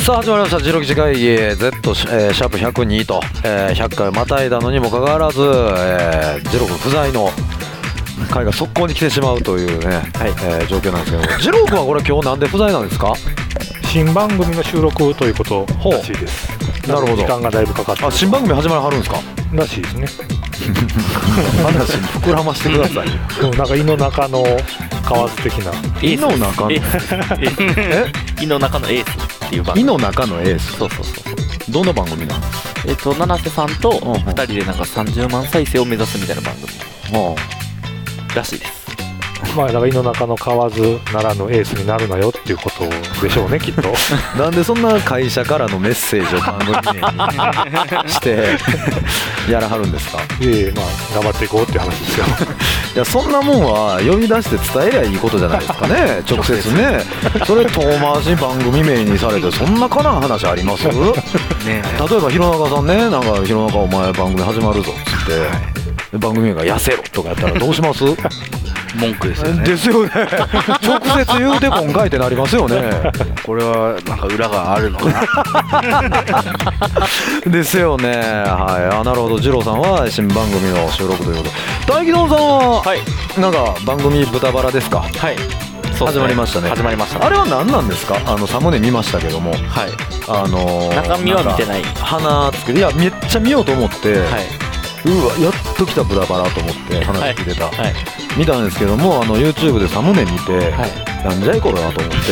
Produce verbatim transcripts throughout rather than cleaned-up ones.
さあ始まりましたじろくじ会議 Z、えー、シャープひゃくにと、えー、ひゃっかいまたいだのにもかかわらず、えー、じろく不在の会が速攻に来てしまうというね、はいえー、状況なんですけど、じろくはこれ今日なんで不在なんですか？ 新番組の収録ということらしいです。 なるほど。 時間がだいぶかかって。 あ、新番組始まりはるんですか？ らしいですね。 話膨らましてください。 でもなんか胃の中の蛙的な。 胃の中のえ胃の中のエースっていう番組。 胃の中のエース。 そうそうそう。 どんな番組なん？ えっと七瀬さんとふたりでなんかさんじゅうまん再生を目指すみたいな番組らしいです。 まあだから胃の中の蛙ならぬエースになるなよっていうことでしょうね、きっと。 なんでそんな会社からのメッセージを番組名にしてやらはるんですか？ いえいえ、まあ頑張っていこうっていう話ですよ。 いや、そんなもんは呼び出して伝えりゃいいことじゃないですかね。直接ね。それ遠回しに番組名にされてそんなかな話あります？ね、例えば弘中さんね、なんか弘中お前番組始まるぞっつって、はい、番組名が痩せろとかやったらどうします？ 文句ですよね。 ですよね。直接言うて今回ってなりますよね。 これはなんか裏があるのかな。ですよね。はい。あ、なるほど。二郎さんは新番組の収録ということで。大木戸さんは、はい、なんか番組豚バラですか？ はい。 そうですね、始まりましたね。 始まりました、ね。 あれは何なんですか？あのサムネ見ましたけども。はい。あのー、 中身は見てない。 花つけて、いやめっちゃ見ようと思って。はい。うわ、やっと来た豚バラと思って話聞いてた、はいはい、見たんですけども、あの YouTube でサムネ見て、はい、なんじゃいこれはと思って、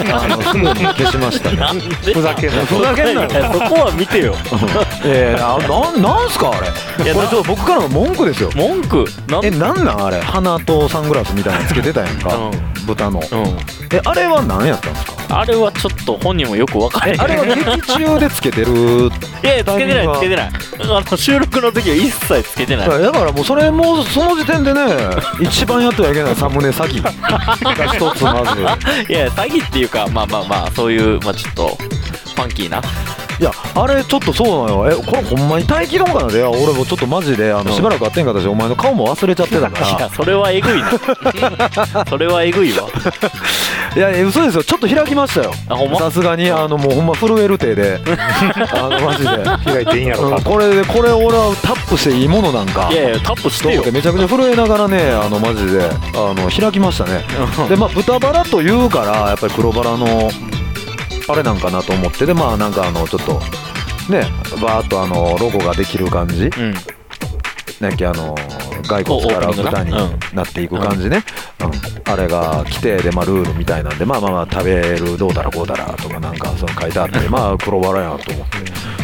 あのすぐに消しましたね。 なんでふざけんなふざけんなそこは見てよ。 えー、あななんすかあれ。いや、これちょっと僕からの文句ですよ。 文句なんえなんなんあれ、鼻とサングラスみたいなのつけてたやんか、うん、豚の、うん、えあれは何やったんですか？あれはちょっと本人もよく分からへん。あれは劇中でつけてる？いやいや、つけてないつけてない。あの収録の時は一切つけてない。だからもうそれもうその時点でね一番やってはいけないサムネ詐欺が一つまず。いや詐欺っていうか、まあまあまあそういう、まあちょっとファンキーな。いやあれちょっとそうなのよ。えこれほんまに待機丼かなで、俺もちょっとマジであのしばらく会ってんかったし、お前の顔も忘れちゃってたから。いやそれはえぐいな。それはえぐいわ。いや嘘ですよ、ちょっと開きましたよ。さすがにあのもうほんま震える手であのマジで開いていいんやろか、うん、これでこれ俺はタップしていいものなんか。いやいやタップしてよ。めちゃくちゃ震えながらね、あのマジであの開きましたね。でまあ豚バラというからやっぱり黒バラのあれなんかなと思って、でまあなんかあのちょっとねバーッとあのロゴができる感じ、うん、なんかあの骸骨から豚になっていく感じね、うんうん、あれが規定でまあルールみたいなんで、まあまあまあ食べるどうだらこうだらとかなんかその書いてあって、まあ黒バラやなと思って、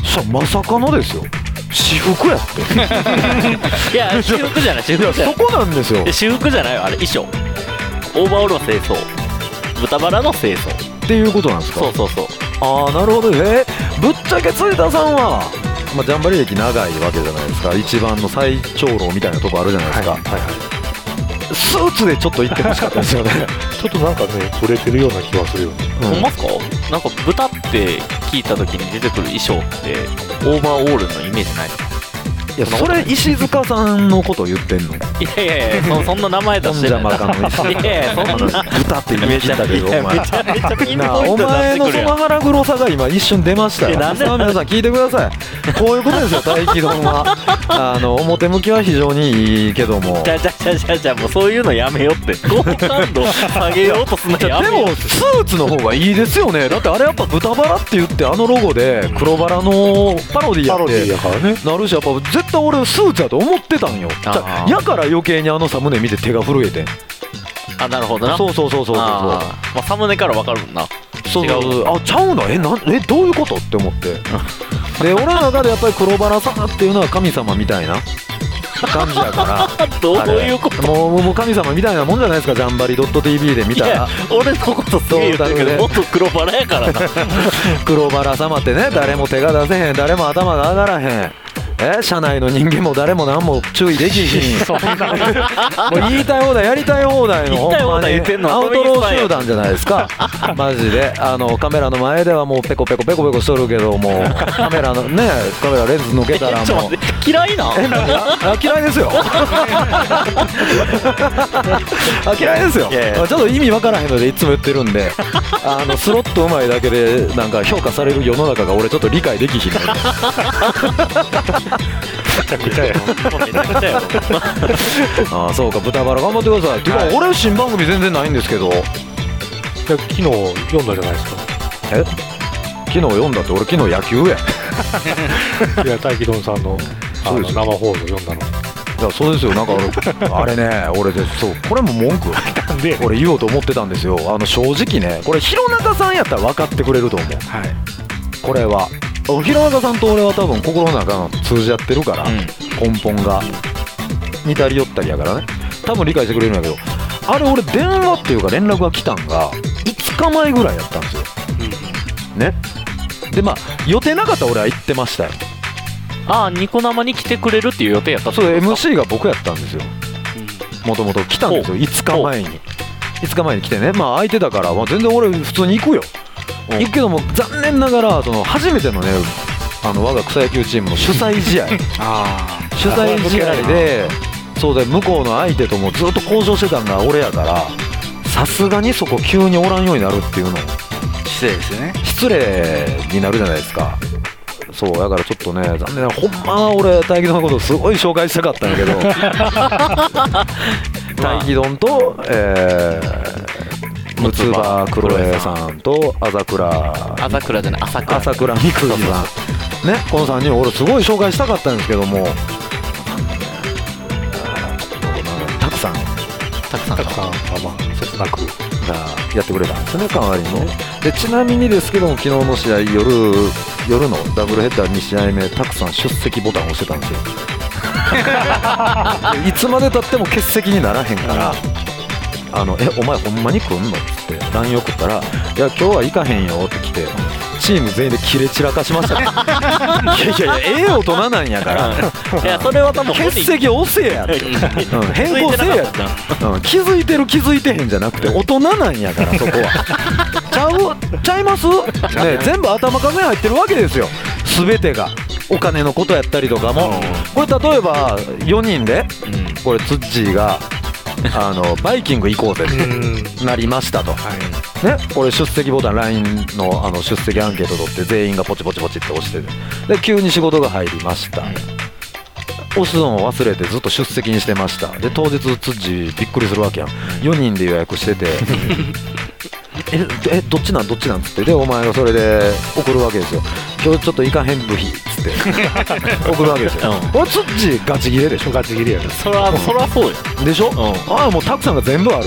さまさかのですよ、私服やって。いや私服じゃない私服じゃない、いやそこなんですよ。私服じゃないよあれ、衣装、オーバーオールの清掃、豚バラの清掃っていうことなんですか？そうそうそう。ああなるほど。えー、ぶっちゃけ辻田さんは、まあ、ジャンバリ歴長いわけじゃないですか。一番の最長老みたいなとこあるじゃないですか、はいはいはい、スーツでちょっと行ってほしかったですよね。 ちょっとなんかねブレてるような気はするよね、 うん、ほんますか？なんか豚って聞いた時に出てくる衣装ってオーバーオールのイメージない？ いやそれ石塚さんのこと言ってんの？いやいやいや そ, そんな名前出してない。本邪魔かの石塚。いやいやそんな豚ってイメージだけど、お前めちゃめちゃピンポイント出してくるやん。お前のその腹黒さが今一瞬出ましたよ。さあ皆さん聞いてください。こういうことですよ大気丼は。あの表向きは非常にいいけども、じゃじゃじゃじゃじゃもうそういうのやめよって。好感度下げようとすんのやめよ。でもスーツの方がいいですよね。だってあれやっぱ豚バラって言ってあのロゴで黒バラのパロディやってやからねなるし、やっぱ絶対俺スーツだと思ってたんよ。やから余計にあのサムネ見て手が震えて。あなるほどな。そうそうそうそうそう。あ、まあ、サムネから分かるもんな。そうそうそう。あちゃうのえなえどういうことって思ってで俺の中でやっぱり黒バラさんっていうのは神様みたいな感じやからどういうこと？もうもう神様みたいなもんじゃないですか。ジャンバリ .tv で見たら。いや俺のことすげえ言ってるけどもっと黒バラやからな。黒バラ様ってね、誰も手が出せへん、誰も頭が上がらへん、 え社内の人間も誰も何も注意できひんもう言いたい放題やりたい放題のほんまにアウトロー集団じゃないですかマジで。あのカメラの前ではもうペコペコペコペコしとるけどもカメラのねカメラレンズ抜けたらもう嫌いなえ何があ嫌いですよあ嫌いですよ。いやいやちょっと意味わからへんのでいつも言ってるんであのスロットうまいだけでなんか評価される世の中が俺ちょっと理解できひんのでめちゃくちゃやめちゃくちゃやああそうか豚バラ頑張ってください。てか、はい、俺新番組全然ないんですけど。 昨日読んだじゃないですか。 え昨日読んだって俺昨日野球やいや大輝丼さんのあの生放送読んだの。 いやそうですよ。なんかあれね俺でそうこれも文句なんで俺言おうと思ってたんですよ。あの正直ねこれ弘中さんやったら分かってくれると思う、はい、これは弘中さんと俺は多分心の中が通じ合ってるから、うん、根本が似たり寄ったりやからね多分理解してくれるんやけどあれ俺電話っていうか連絡が来たんがいつかまえぐらいやったんですよ、うん、ねでまあ予定なかったら俺は行ってましたよ。 ああニコ生に来てくれるっていう予定やったってことですか。そう エムシー が僕やったんですよ。もともと来たんですよいつかまえにいつかまえに来てねまあ相手だから、まあ、全然俺普通に行くよ行くけども残念ながらその初めてのねあの我が草野球チームの主催試合あ主催試合でそうで向こうの相手ともずっと交渉してたんが俺やからさすがにそこ急におらんようになるっていうの失礼ですよね。 失礼になるじゃないですか。そうだからちょっとね残念なほんまは俺大輝丼のことすごい紹介したかったんやけど大輝丼とえーむつばくろえさんと朝倉朝倉じゃない朝倉朝倉みくじさんねこのさんにんを俺すごい紹介したかったんですけどもたくさんたくさんたくさんまあまあ切なくがやってくれたんですね代わりにね。でちなみにですけども昨日の試合夜夜のダブルヘッダーに試合目たくさん出席ボタンを押してたんですよいつまでたっても欠席にならへんからあのえお前ほんまに来んのっつって ライン 送ったらいや今日は行かへんよって来てチーム全員でキレ散らかしましたねいやいやいやええ大人なんやからいやそれは多分欠席押せやって、うん、変更せやって、うん、気づいてる気づいてへんじゃなくて大人なんやからそこはちゃうちゃいます、ね、全部頭数に入ってるわけですよ全てがお金のことやったりとかも、うん、これ例えばよにんで、うん、これツッチーがあのバイキング行こうぜってなりましたと、はいね、これ出席ボタン ライン の, あの出席アンケート取って全員がポチポチポチって押してるで急に仕事が入りました、うん、押すのを忘れてずっと出席にしてましたで当日ツッチーびっくりするわけやんよにんで予約しててええどっちなんどっちなんつってでお前がそれで送るわけですよ今日ちょっと行かへん部費っつって送るわけですよ、うん、これツッチーガチギレでしょガチギレやねそらそらそうよでしょ、うん、ああもうたくさんが全部ある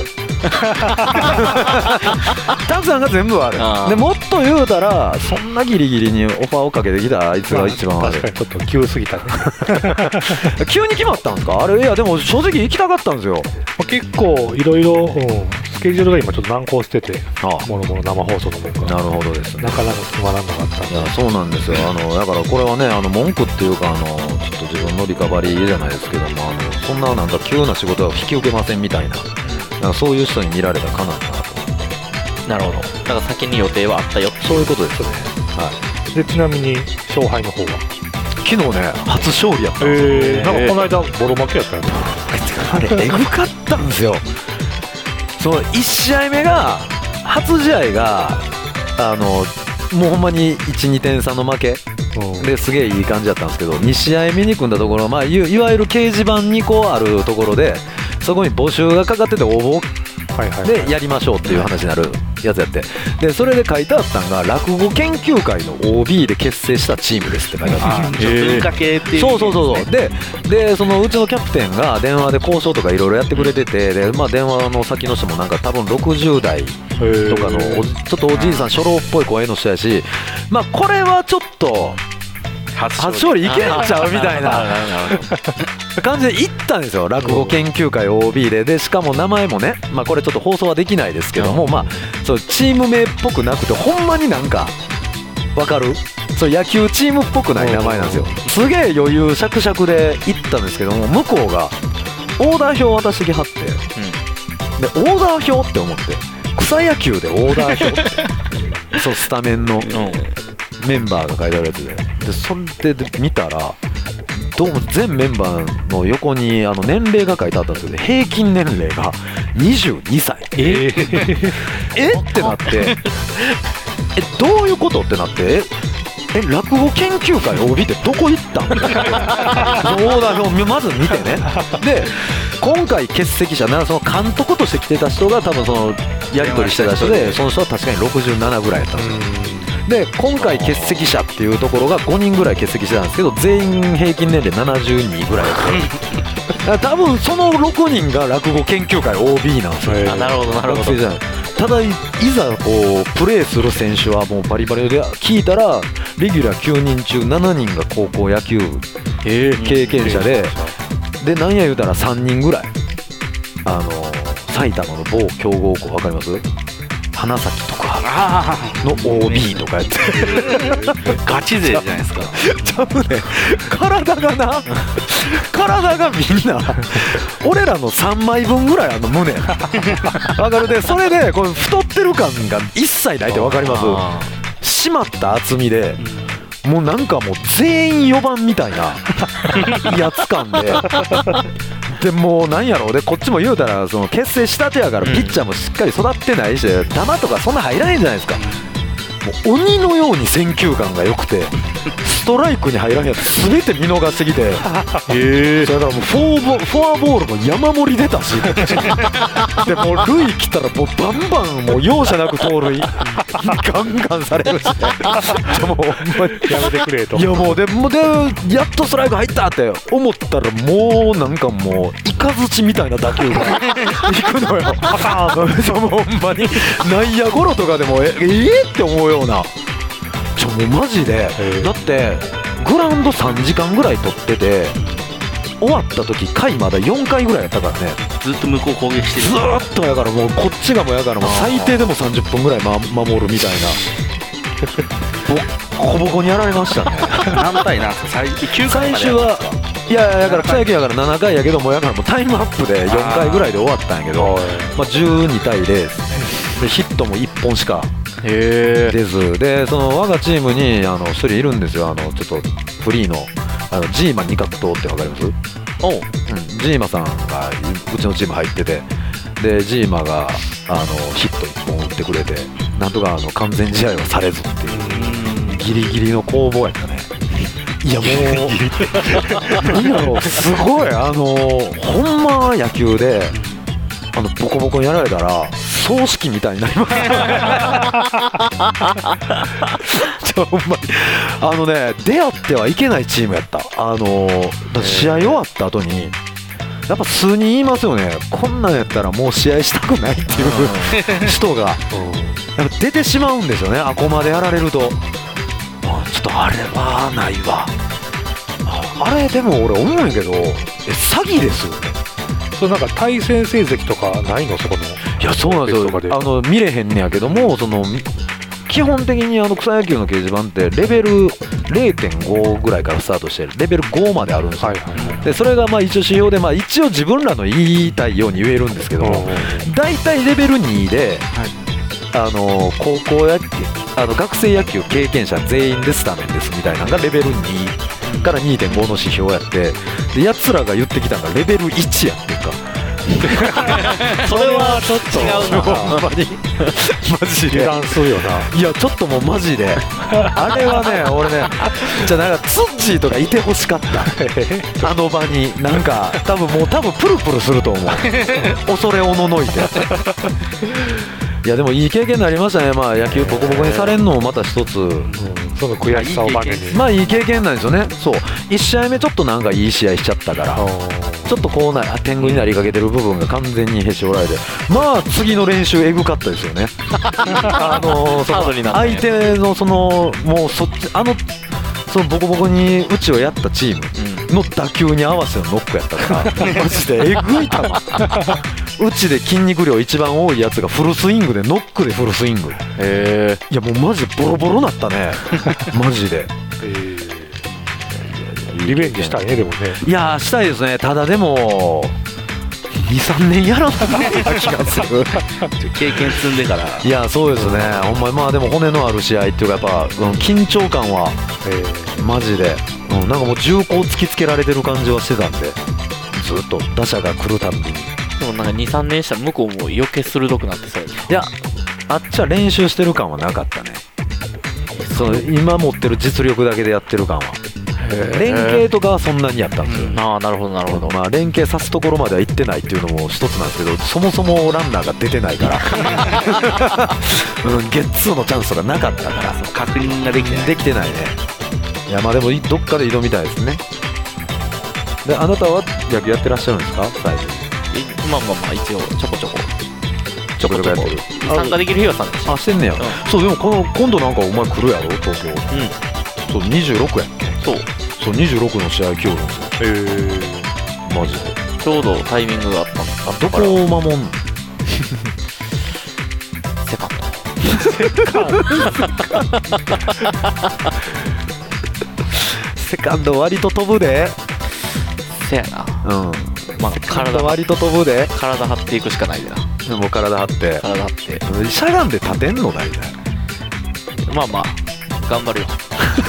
たくさんが全部あるあでもっと言うたらそんなギリギリにオファーをかけてきたあいつが一番ある、 まあ、確かにちょっと急すぎたね急に決まったんですかあれ。いやでも正直行きたかったんですよ、 まあ、結構いろいろスケジュールが今ちょっと難航しててもろもろ生放送のもんがなるほどです、ね、 なかなか決まらなかったんで。 いやそうなんですよあのだからこれはねあの文句っていうかあのちょっと自分のリカバリーじゃないですけどもあのそんななんか急な仕事は引き受けませんみたいな、なんかそういう人に見られたかなと思って。 なるほど。だから先に予定はあったよそういうことですね、はい、でちなみに勝敗の方は昨日ね初勝利やったんですよ、 えー、なんかこの間ボロ負けやったんですよあれエグかったんですよそのいち試合目が初試合があのもうほんまに いちにてん差の負けですげえいい感じだったんですけどに試合目に組んだところ、まあ、い, いわゆる掲示板にこうあるところでそこに募集がかかってて応募でやりましょうっていう話になるやつやってでそれで書いてあったのが落語研究会の オービー で結成したチームですって書いてあったんですよ。 文化系っていう、ね、 そうそうそうそうででそのうちのキャプテンが電話で交渉とかいろいろやってくれててで、まあ、電話の先の人もなんか多分ろくじゅう代とかのちょっとおじいさん初老っぽい声の人やし、まあこれはちょっと初勝利いけんちゃうみたいな感じで行ったんですよ落語研究会 オービー ででしかも名前もね、まあ、これちょっと放送はできないですけども、まあ、そうチーム名っぽくなくてほんまになんか分かるそう野球チームっぽくない名前なんですよ。すげえ余裕しゃくしゃくで行ったんですけども、向こうがオーダー表渡してきはって、うん、でオーダー表って思って、草野球でオーダー表ってそうスタメンのメンバーが書いてあるやつで、でそれで見たらどうも全メンバーの横にあの年齢が書いてあったんですけど、平均年齢がにじゅうにさい。えー、えってなってえどういうことってなって、え落語研究会 オービー ってどこ行ったんオーダー表まず見てね。で今回欠席者ならその監督として来てた人が多分そのやり取りしてた人で、その人は確かにろくじゅうななぐらいやったんですよ。で今回欠席者っていうところがごにんぐらい欠席してたんですけど、全員平均年齢ななじゅうにぐらいだった多分そのろくにんが落語研究会 オービー なんですよ。 あ、なるほどなるほど。 ただいざこうプレーする選手はもうバリバリで聞いたら、レギュラーきゅうにん中しちにんが高校野球経験者で、でなんや言うたらさんにんぐらいあの埼玉の某強豪校分かります？花咲とかの オービー とかやってガチ勢じゃないですか。 多分ね、体がな体がみんな俺らのさんまいぶんぐらいあの胸わかるで、それでこれ太ってる感が一切ないってわかります？締まった厚みでもうなんかもう全員よばんみたいなやつ感ででもうなんやろうで、こっちも言うたらその結成したてやからピッチャーもしっかり育ってないし、球とかそんな入らないんじゃないですか。もう鬼のように選球眼が良くて、ストライクに入らんやつ全て見逃してきて、へえ、だからもうフォーボフォアボールも山盛り出たしでもう塁来たらもうバンバンもう容赦なく盗塁ガンガンされるし、ね、でもほんまにやめてくれと。 いやもうでもでやっとストライク入ったって思ったら、もうなんかもうイカズチみたいな打球が行くのよ。パカーンとほんまに内野ゴロとかでもええー、って思うような。ちょもうマジでだってグラウンドさんじかんぐらい取ってて、終わった時回まだよんかいぐらいやったからね。 ずっと向こう攻撃してる。 ずーっとやからもうこっちがもうやからもう最低でもさんじゅっぷんぐらい、ま、守るみたいなボコボコにやられましたね。 何対何ですか？ 最終はいやいやだから草野球やからななかいやけども、やからもうタイムアップでよんかいぐらいで終わったんやけど、まあじゅうにたいゼロですね。でヒットもいっぽんしか出ずで、その我がチームにあのひとりいるんですよ。あのちょっとフリーのあのジーマ二角刀ってわかります？おう、うん、ジーマさんがうちのチーム入ってて、でジーマがあのヒットいっぽん打ってくれて、なんとかあの完全試合はされずっていうギリギリの攻防やったね。いやもういいやろ、すごいあのほんま野球であのボコボコにやられたら葬式みたいになりますちょほんまにあのね、出会ってはいけないチームやった。あのだ試合終わった後にやっぱ数人言いますよね、こんなんやったらもう試合したくないっていう人がやっぱ出てしまうんですよね、あこまでやられると。あちょっとあれはないわ。あれでも俺思うんやけど、え詐欺ですよね。 それなんか対戦成績とかないの？そこの。 いやそうなんですよ、あの見れへんねやけども、その基本的にあの草野球の掲示板ってレベル れいてんご ぐらいからスタートしてレベルごまであるんですよ、はいはいはい、でそれがまあ一応指標で、まあ、一応自分らの言いたいように言えるんですけども、だいたいレベルにで、はい、あの高校野球あの学生野球経験者全員でスタメンですみたいなのがレベルにから にてんご の指標やって、でやつらが言ってきたのがレベルいちやっていうかそれはちょっと違うなほんまにマジで油断するよな。 いやちょっともうマジであれはね俺ねじゃあなんかツッチーとかいてほしかったあの場になんか多分もう多分プルプルすると思う恐れおののいていやでもいい経験になりましたね。まあ野球ボコボコにされるのもまた一つ、うん、 その悔しさをバネにまあいい経験なんですよね。そういち試合目ちょっとなんかいい試合しちゃったからちょっとこうな天狗になりかけてる部分が完全にへし折られて、まあ次の練習エグかったですよねあのその相手のそのもうそっちあのそのボコボコにうちをやったチームの打球に合わせのノックやったからマジでえぐい球うちで筋肉量一番多いやつがフルスイングでノックでフルスイング。へえ。 いやもうマジでボロボロなったねマジで。 えー、リベンジしたいねでもね。 いやしたいですね。ただでもにさんねんやらなかった気がする経験積んでから。 いやそうですねほんまに。まあでも骨のある試合っていうかやっぱ、うん、緊張感は、えー、マジで、うん、なんかもう銃口突きつけられてる感じはしてたんで、ずっと打者が来るたびに。 でもなんかにさんねんしたら向こうも余計鋭くなってそうや。 いやあっちは練習してる感はなかったね。その今持ってる実力だけでやってる感は。連携とかはそんなにやったんですよ、うん、 ああなるほどなるほど。 まあ連携さすところまでは行ってないっていうのも一つなんですけど、そもそもランナーが出てないから、うん、ゲッツーのチャンスがなかったから確認ができてないできてないね。いやまあでもどっかで挑みたいですね。であなたは野球やってらっしゃるんですか最後。 まあまあまあ一応ちょこちょこちょこちょこやってる。 参加できる日は参加してあしてんねや、うん、そうでもこの今度なんかお前来るやろ東京。うんそうにじゅうろくやっけ。 そうそうにじゅうろくの試合今日なんですよ。へえマジでちょうどタイミングがあったんです。 あどこを守んのセカンドセカンド割と飛ぶで。 せやな。うんまあ体割と飛ぶで。 体張っていくしかないでな。 でも体張って体張ってしゃがんで立てんの大体。 まあまあ頑張るよ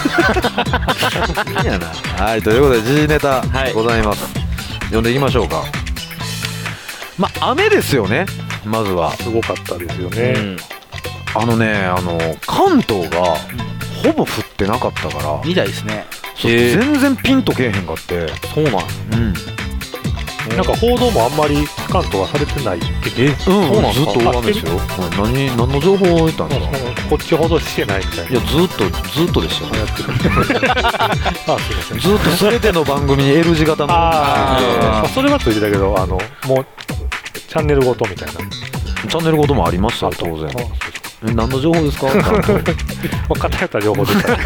いいやな。はいということで時事ネタございます、はい、読んでいきましょうか。まあ雨ですよね。まずはすごかったですよね、うん、 あのねあの関東がほぼ降ってなかったからみたいですね。 全然ピンとけえへんかって。 そうなん。 うんなんか報道もあんまり関東はされてない。 え、うん、そうなんずっと大雨ですよ。何何の情報を得たんですか。 こっちほどしてないみたいな。 いやずっとずっとでしたよ。やってる。 あ、すいません。 ずっとすべての番組に L 字型の。 ああ、それはついてたけど、あのもうチャンネルごとみたいな。 チャンネルごともありました当然。え何の情報ですか。 偏った情報です。い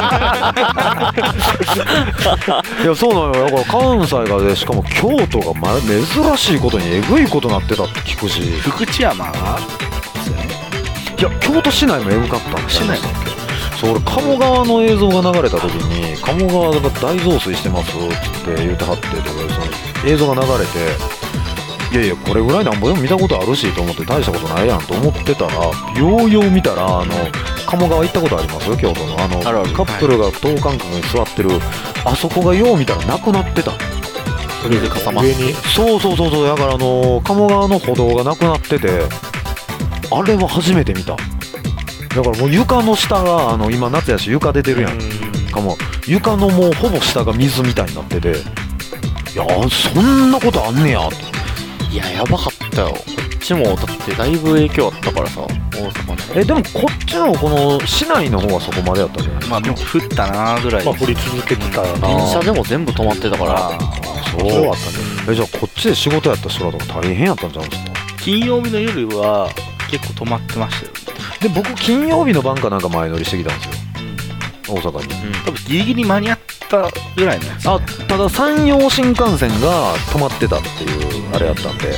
やそうなのよ。だから関西がでしかも京都がま珍しいことにえぐいことなってたって聞くし。 福知山がいや京都市内もえぐかったん市内だっけ。そう俺鴨川の映像が流れた時に鴨川が大増水してますって言ってはってその映像が流れて。いやいやこれぐらいなんぼでも見たことあるしと思って大したことないやんと思ってたらようよう見たらあの鴨川行ったことありますよ京都のあのあるあるカップルが等間隔に座ってるあそこがよう見たらなくなってた。 それでかさまってそうそうそうそうだからあの鴨川の歩道がなくなっててあれは初めて見た。だからもう床の下があの今夏やし床出てるやんかも床のもうほぼ下が水みたいになってていやそんなことあんねやと。 いややばかったよ。こっちもだってだいぶ影響あったからさ大阪の。えでもこっちのこの市内の方はそこまでやったじゃないですか。 まあでも降ったなぐらい。 まあ降り続けてたよな。 電車でも全部止まってたから。 あそうそうだったね。えじゃあこっちで仕事やった人らとか大変やったんじゃないですか。 金曜日の夜は結構止まってましたよ。 で僕金曜日の晩かなんか前乗りしてきたんですよ、うん、大阪に、 うん、多分ギリギリ間に合ったぐらいのやつ、ね、 あただ山陽新幹線が止まってたっていうあれやったんで、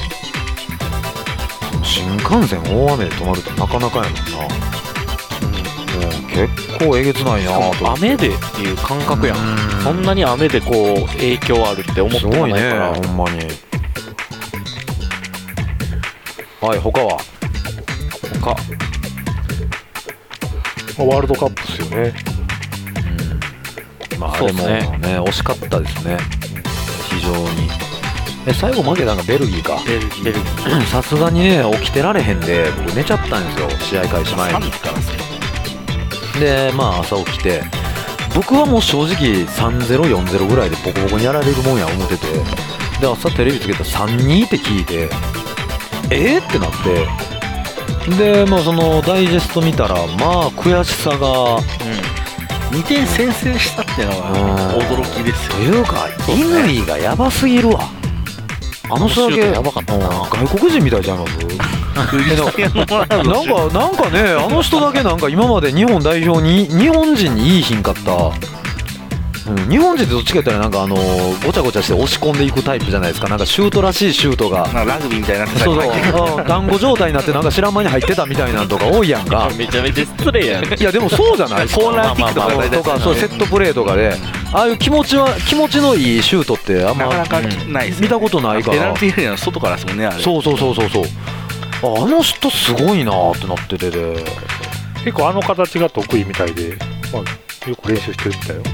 うん、新幹線大雨で止まるってなかなかやもんな、うん、結構えげつないなと。 雨でっていう感覚やん、うん、そんなに雨でこう影響あるって思ってないからすごいねほんまに。はい他は他ワールドカップですよね、 うん、まああれもね、ね惜しかったですね非常に。え最後負けたのがベルギーか。 ベルギーベルギーさすがにね起きてられへんで僕寝ちゃったんですよ試合開始前に。 さんじからでまあ朝起きて僕はもう正直 さんゼロよんゼロ ぐらいでボコボコにやられるもんや思っててで朝テレビつけたら さんに って聞いてえーってなってでまあそのダイジェスト見たらまあ悔しさが、 うん、にてん先制したっていうのが驚きですよ。 というか乾がやばすぎるわ。あの人だけやばかったな。 外国人みたいちゃいますなんかなんかねあの人だけなんか今まで日本代表に日本人にいいひんかったうん、日本人ってどっちか言ったらなんかあのー、ごちゃごちゃして押し込んでいくタイプじゃないですか。なんかシュートらしいシュートがなんかラグビーみたいになってたり入ってそうそう団子状態になってなんか知らん間に入ってたみたいなのとか多いやんかめちゃめちゃ失礼やん。 いやでもそうじゃないですか。 コーナーキックとかとかそうセットプレーとかでああいう気持ちは気持ちのいいシュートってあんまなかなかないです、 ね、見たことないから。 ペナルティーエリアの外からですもんねあれ。 そうそうそうそうそう。あの人すごいなーってなっててで結構あの形が得意みたいで、まあ、よく練習してるみたいよ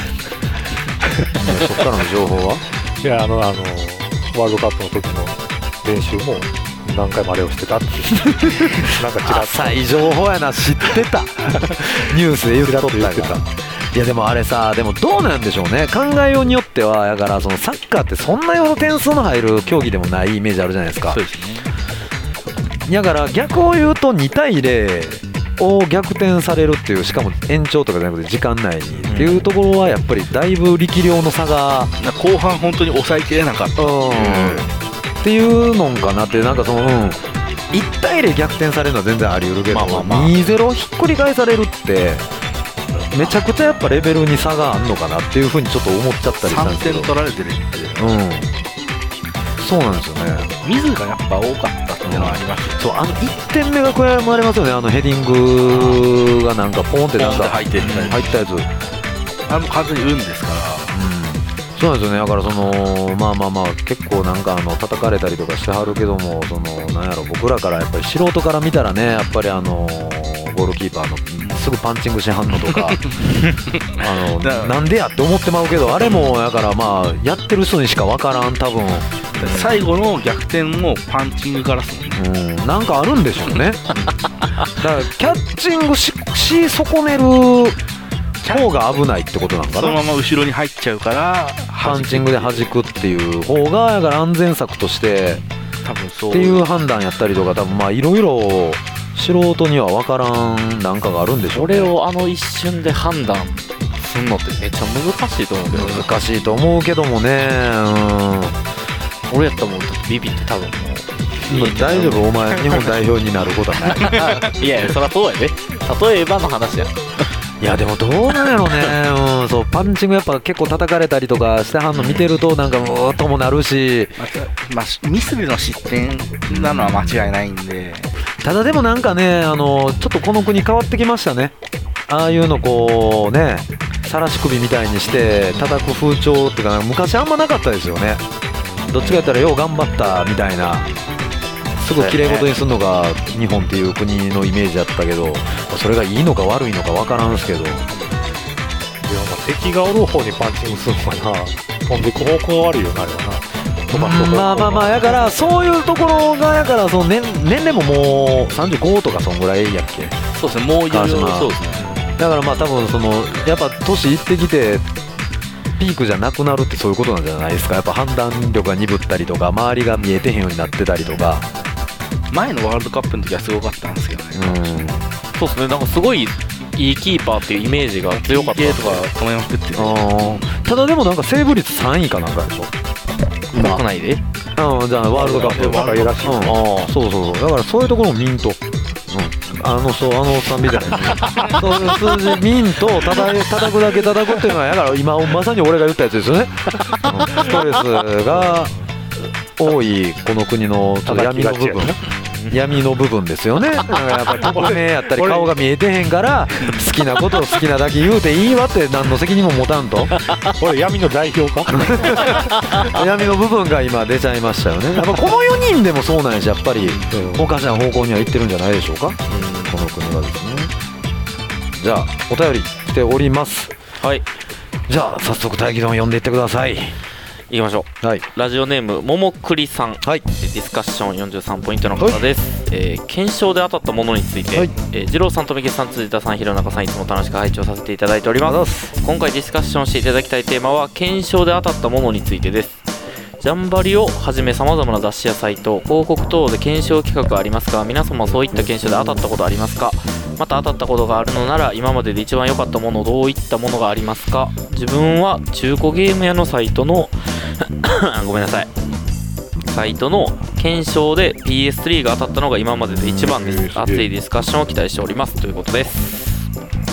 そっからの情報はいやあのあのワールドカップの時の練習も何回もあれをしてたってなんか違った浅い情報やな。知ってたニュースで言ってた言ってた。いやでもあれさでもどうなんでしょうね。考えようによってはだからそのサッカーってそんなような点数の入る競技でもないイメージあるじゃないですか。 そうですね。 だから逆を言うとにたいゼロを逆転されるっていうしかも延長とかじゃなくて時間内にっていうところはやっぱりだいぶ力量の差が後半本当に抑えきれなかった、うん、 っていうのかなって。なんかその、うん、いちたいゼロ逆転されるのは全然あり得るけど、まあまあまあ、にたいゼロひっくり返されるってめちゃくちゃやっぱレベルに差があるのかなっていうふうにちょっと思っちゃったりしたんですけど。 さんてん取られてるってうんそうなんですよね。 ミスがやっぱ多かったっていうのはありました、ね、 そうあのいってんめが悔やまれますよね。あのヘディングがなんかポンってなんか入って入ったやつあの完全に運ですから、 うん、そうなんですよね。だからそのまあまあまあ結構なんかあの叩かれたりとかしてはるけどもそのなんやろ僕らからやっぱり素人から見たらねやっぱりあのゴールキーパーのすぐパンチングしはんのとかあのなんでやって思ってまうけどあれもだからまあやってる人にしか分からん多分最後の逆転もパンチングからすもんね、 うん、なんかあるんでしょうねだからキャッチング し, し損ねる方が危ないってことなんかな。 そのまま後ろに入っちゃうからパンチングで弾くっていう方がだから安全策として多分そうっていう判断やったりとか多分まあいろいろ素人には分からんなんかがあるんでしょうね。 それをあの一瞬で判断すんのってめっちゃ難しいと思うけど難しいと思うけどもね、 うん、俺やったらもうビビって多分もういい大丈夫お前日本代表になることはないいやいやそりゃそうやで例えばの話やいやでもどうなんやろうね、うん、そうパンチングやっぱ結構叩かれたりとかしてはんの見てるとなんかうーっともなるし、 まあ、ミスでの失点なのは間違いないんでただでもなんかねあのちょっとこの国変わってきましたね。ああいうのこうねさらし首みたいにして叩く風潮っていうか昔あんまなかったですよね。どっちかやったらよう頑張ったみたいなすぐ綺麗事にするのが日本っていう国のイメージだったけどそれがいいのか悪いのか分からんすけどいやまあ敵がおる方にパンチングするのかな飛んでいく方向が悪いよなあれはな飛ばす方向まあまあまあやからそういうところがやからその 年, 年齢ももうさんじゅうごとかそんぐらいやっけ。 そうですねもういろいろそうですね。 だからまあ多分そのやっぱ年いってきてピークじゃなくなるってそういうことなんじゃないですか。やっぱ判断力が鈍ったりとか周りが見えてへんようになってたりとか前のワールドカップの時はすごかったんですけどね。 うんそうですねなんかすごいいいキーパーっていうイメージが強かったとか止めまくってて、ね、 ただでもなんかセーブ率さんいかなんかでしょ国内で。 うん、じゃあワールドカップ仲いいらしい、うん、 あそうそうそうだからそういうところもミント、うん、あのそうあのおっさんみたいにそういう数字ミントをたた叩くだけ叩くっていうのはだから今まさに俺が言ったやつですよね、うん、ストレスが多いこの国の闇の部分闇の部分ですよね。だからやっぱり匿名やったり顔が見えてへんから好きなことを好きなだけ言うていいわって何の責任も持たんと俺闇の代表か闇の部分が今出ちゃいましたよね。やっぱこのよにんでもそうなんやしやっぱりおかしな方向には行ってるんじゃないでしょうか、うん、この国はですね。じゃあお便り来ております。 はい、 じゃあ早速大義論読んでいってください。 いきましょう、はい、ラジオネームももくりさん、はい、ディスカッションよんじゅうさんポイントの方です、はいえー、検証で当たったものについて、はいえー、二郎さん、富木さん、辻田さん、弘中さんいつも楽しく拝聴させていただいております。今回ディスカッションしていただきたいテーマは検証で当たったものについてです。ジャンバリをはじめ様々な雑誌やサイト、広告等で検証企画ありますが、皆様そういった検証で当たったことありますか？また当たったことがあるのなら今までで一番良かったものどういったものがありますか？自分は中古ゲーム屋のサイトのごめんなさいサイトの検証で ピーエススリー が当たったのが今までで一番です。熱いディスカッションを期待しておりますということです。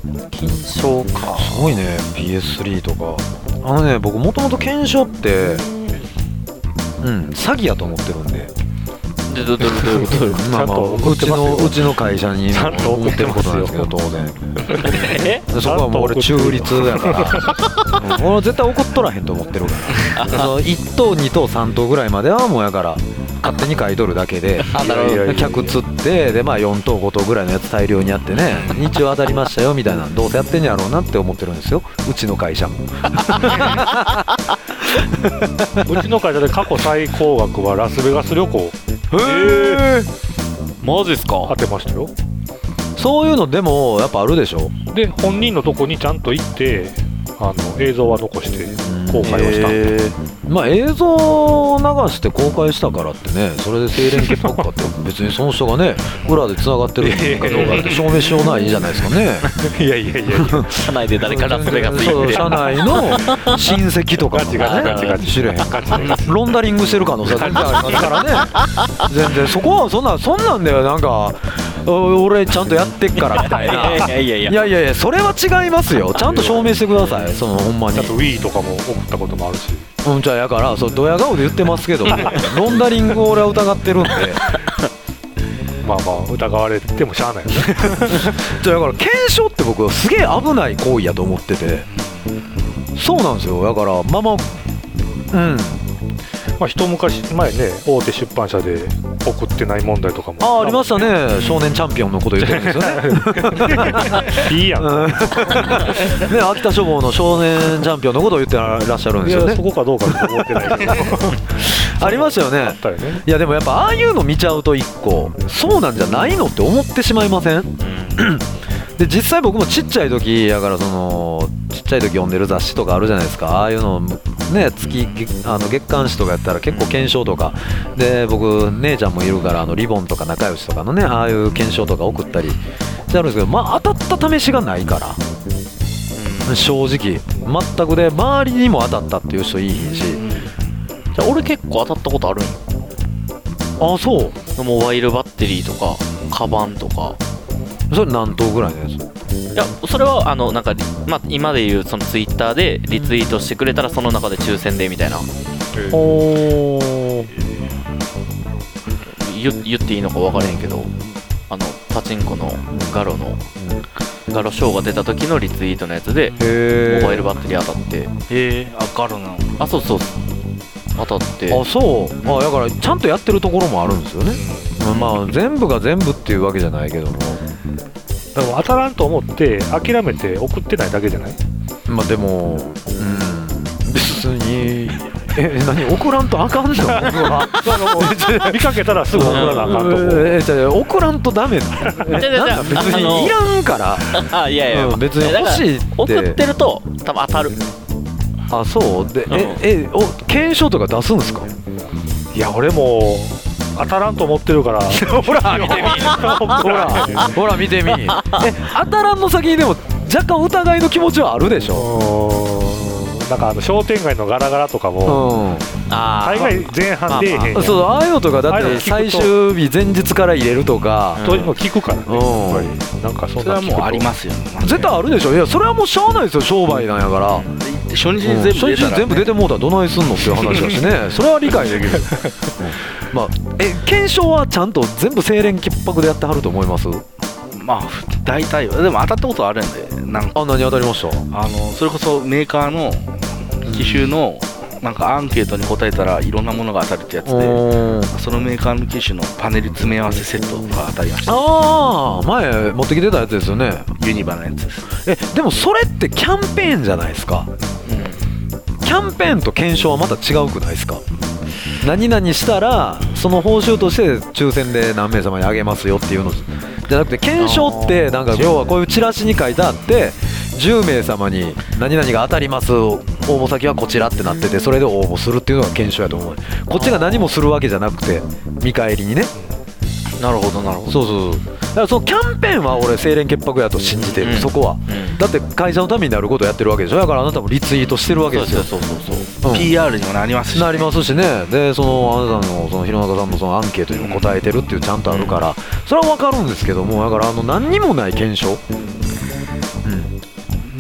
金賞か。 すごいね ピーエススリー とか。あのね僕もともと検証ってうん詐欺やと思ってるんで。 でどどどどういうこと？ まあまあうちのうちの会社に思ってることなんですけど当然。そこはもう俺中立やから、うん、俺絶対怒っとらへんと思ってるから。そのいち等に等さん等ぐらいまではもうやから勝手に買い取るだけで、客釣ってでまあよん等ご等ぐらいのやつ大量にやってね、一応当たりましたよみたいな、どうせやってんやろうなって思ってるんですようちの会社も。 うちの会社で過去最高額はラスベガス旅行。 へえマジっすか。 当てましたよ。 そういうのでもやっぱあるでしょ。 で本人のとこにちゃんと行ってあの映像は残して公開をしたんで、 まあ映像を流して公開したからってね、それで清廉潔白かって別にその人がね裏でつながってるかどうかって証明しようないじゃないですかね。 いやいやいや社内で誰かラスベガス行って社内の親戚とかがね知れへんロンダリングしてる可能性全然ありますからね。全然そこはそんなそんなんだよ。なんか俺ちゃんとやってっからみたいな。いやいやいやいやいやいやそれは違いますよ。ちゃんと証明してください。そのほんまに。 あと Wii とかも送ったこともあるし。 うんじゃあやからそうドヤ顔で言ってますけどロンダリングを俺は疑ってるんで。 まあまあ疑われてもしゃあないよね。 じゃあだから検証って僕はすげえ危ない行為やと思ってて。そうなんですよ。だからまあまあうんまあ一昔前ね大手出版社で送ってない問題とかもあありましたね。少年チャンピオンのこと言ってるんですよね。 いいやん、うん、ね秋田書房の少年チャンピオンのことを言ってらっしゃるんですよね。 いやそこかどうか思ってないけどありましたよね。 あったよね。 いやでもやっぱああいうの見ちゃうと一個そうなんじゃないのって思ってしまいません？で実際僕もちっちゃい時やからそのちっちゃい時読んでる雑誌とかあるじゃないですか。ああいうのね月あの月刊誌とかやったら結構検証とかで僕姉ちゃんもいるからあのリボンとか仲良しとかのねああいう検証とか送ったりしてあるんですけど、まあ当たった試しがないから正直全くで周りにも当たったっていう人いいひんし。 じゃあ俺結構当たったことあるんよ。 ああそうモバイルバッテリーとかカバンとか。 それ何等ぐらいのやつ？ いやそれはあのなんか、まあ、今でいうそのツイッターでリツイートしてくれたらその中で抽選でみたいな。 お言, 言っていいのか分からへんけどあのパチンコのガロの、うん、ガロショーが出た時のリツイートのやつでモバイルバッテリー当たって。 へえあガロなの。 あそうそう当たって。 あそう、うん、あだからちゃんとやってるところもあるんですよね、うん、まあ全部が全部っていうわけじゃないけどもでも当たらんと思って諦めて送ってないだけじゃない？ まあでもうん別にえ何送らんとあかんの？僕は見かけたらすぐ送らなあかんと思う。 えじゃ送らんとダメなの？なんだ別にいらんから。 あいやいや、うん、 別に欲しいって送ってると多分当たる。 あそうで、うん、ええお検証とか出すんですか？ いや俺も当たらんと思ってるからほら見てみほらほら見てみえ当たらんの先にでも若干疑いの気持ちはあるでしょ。 なんかあの商店街のガラガラとかも、うん、大概前半出えへんやん。 そうああいうのとかだって最終日前日から入れるとかというの聞くからね、うん、やっぱりなんかそんなそれはもうありますよね。 絶対あるでしょ。いやそれはもうしゃあないですよ商売なんやから、うん、 初日に全部出たら、ね、 初日に全部出てもうたらどないすんのっていう話だしねそれは理解できる、うん、まあえ検証はちゃんと全部清廉潔白でやってはると思います？ まあ大体はでも当たったことあるんでなんかあ何当たりました？ あのそれこそメーカーの機種のなんかアンケートに答えたらいろんなものが当たるってやつでそのメーカーの機種のパネル詰め合わせセットが当たりました。 ああ前持ってきてたやつですよね。 ユニバのやつです。 えでもそれってキャンペーンじゃないですか、うん、キャンペーンと検証はまた違うくないですか？何々したらその報酬として抽選で何名様にあげますよっていうのじゃなくて検証ってなんか要はこういうチラシに書いてあってじゅうめい様に何々が当たります応募先はこちらってなっててそれで応募するっていうのが検証やと思う。こっちが何もするわけじゃなくて見返りにね。 なるほどなるほど。 そうそうそうだからそのキャンペーンは俺清廉潔白やと信じてる、うん、そこは、うん、だって会社のためになることをやってるわけでしょ。だからあなたもリツイートしてるわけですよ。 そうそうそうそう、 うん、 ピーアール にもなりますし、ね、 なりますしね。でそのあなたのその弘中さんのそのアンケートにも答えてるっていうちゃんとあるから、うん、それは分かるんですけどもだからあの何にもない検証、うん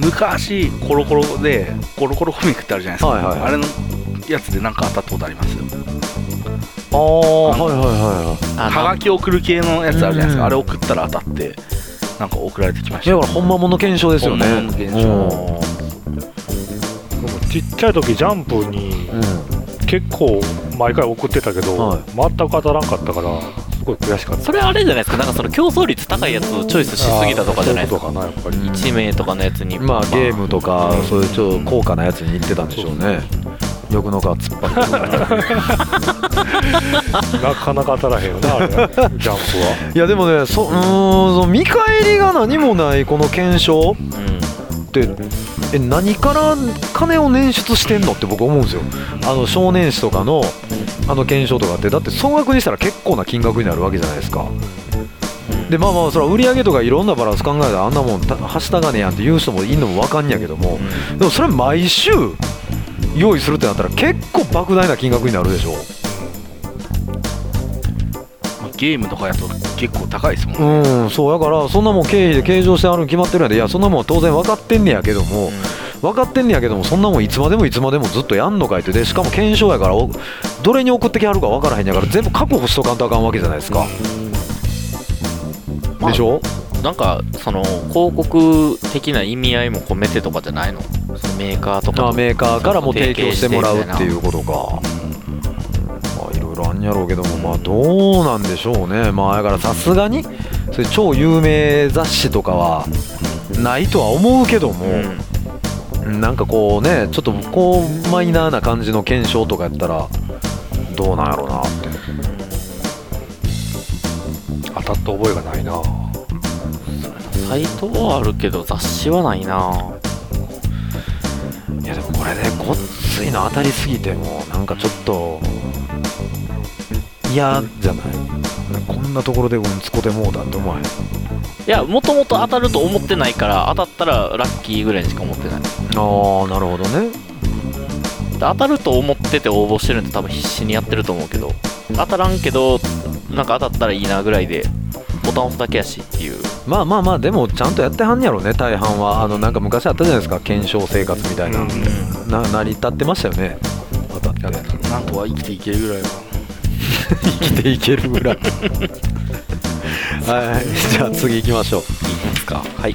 昔コロコロでコロコロコミックってあるじゃないですか、はいはいはい、あれのやつでなんか当たったことありますよ。 ああはいはいはい。 はがき送る系のやつあるじゃないですか、あれ送ったら当たってなんか送られてきました。 だからほんまもの検証ですよね。 ほんまもの検証。 ちっちゃい時ジャンプに結構毎回送ってたけど、はい、全く当たらんかったからすごい悔しかった。 それあれじゃないですか、なんかその競争率高いやつをチョイスしすぎたとかじゃないですか。そういうことかな、やっぱりいち名とかのやつに、 まあゲームとか、うん、そういうちょっと高価なやつに行ってたんでしょうね。欲の皮突っ張ってなかなか当たらへんよなあれジャンプは。 いやでもね、そ、うーん、見返りが何もないこの検証って、うん、え何から金を捻出してんのって僕思うんですよ。あの少年誌とかのあの検証とかって、だって総額にしたら結構な金額になるわけじゃないですか。でまあまあそれは売り上げとかいろんなバランス考えたらあんなもんはしたがねやんって言う人もいんのも分かんやけども、でもそれ毎週用意するってなったら結構莫大な金額になるでしょ。 ゲームとかやと結構高いですもんね。 うん、そうだからそんなもん経費で計上してあるの決まってるんで、いやそんなもん当然分かってんねやけども、うん、分かってんねやけどもそんなもんいつまでもいつまでもずっとやんのかいって。でしかも検証やからどれに送ってきはるか分からへんやから全部確保しとかんとあかんわけじゃないですか、うん、でしょ。 なんかその広告的な意味合いも込めてとかじゃないの？そのメーカーとかあメーカーからも提供してもらうっていうことか。まあいろいろあんやろうけども、まあどうなんでしょうね。まあだからさすがにそれ超有名雑誌とかはないとは思うけども、うん、なんかこうねちょっとこうマイナーな感じの検証とかやったらどうなんやろうなって。 当たった覚えがないな。 サイトはあるけど雑誌はないな。 いやでもこれねごっついの当たりすぎてもなんかちょっと嫌じゃない。こんなところでうんつこでもうだって思わへん。 いやもともと当たると思ってないから当たったらラッキーぐらいにしか思ってない。ああなるほどね。 当たると思ってて応募してるんで多分必死にやってると思うけど、当たらんけどなんか当たったらいいなぐらいでボタン押すだけやしっていう。 まあまあまあでもちゃんとやってはんやろね大半は。あのなんか昔あったじゃないですか検証生活みたいな、うん、な成り立ってましたよね。当たってなんとは生きていけるぐらいは生きていけるぐらいはいじゃあ次行きましょう。いきますか。はい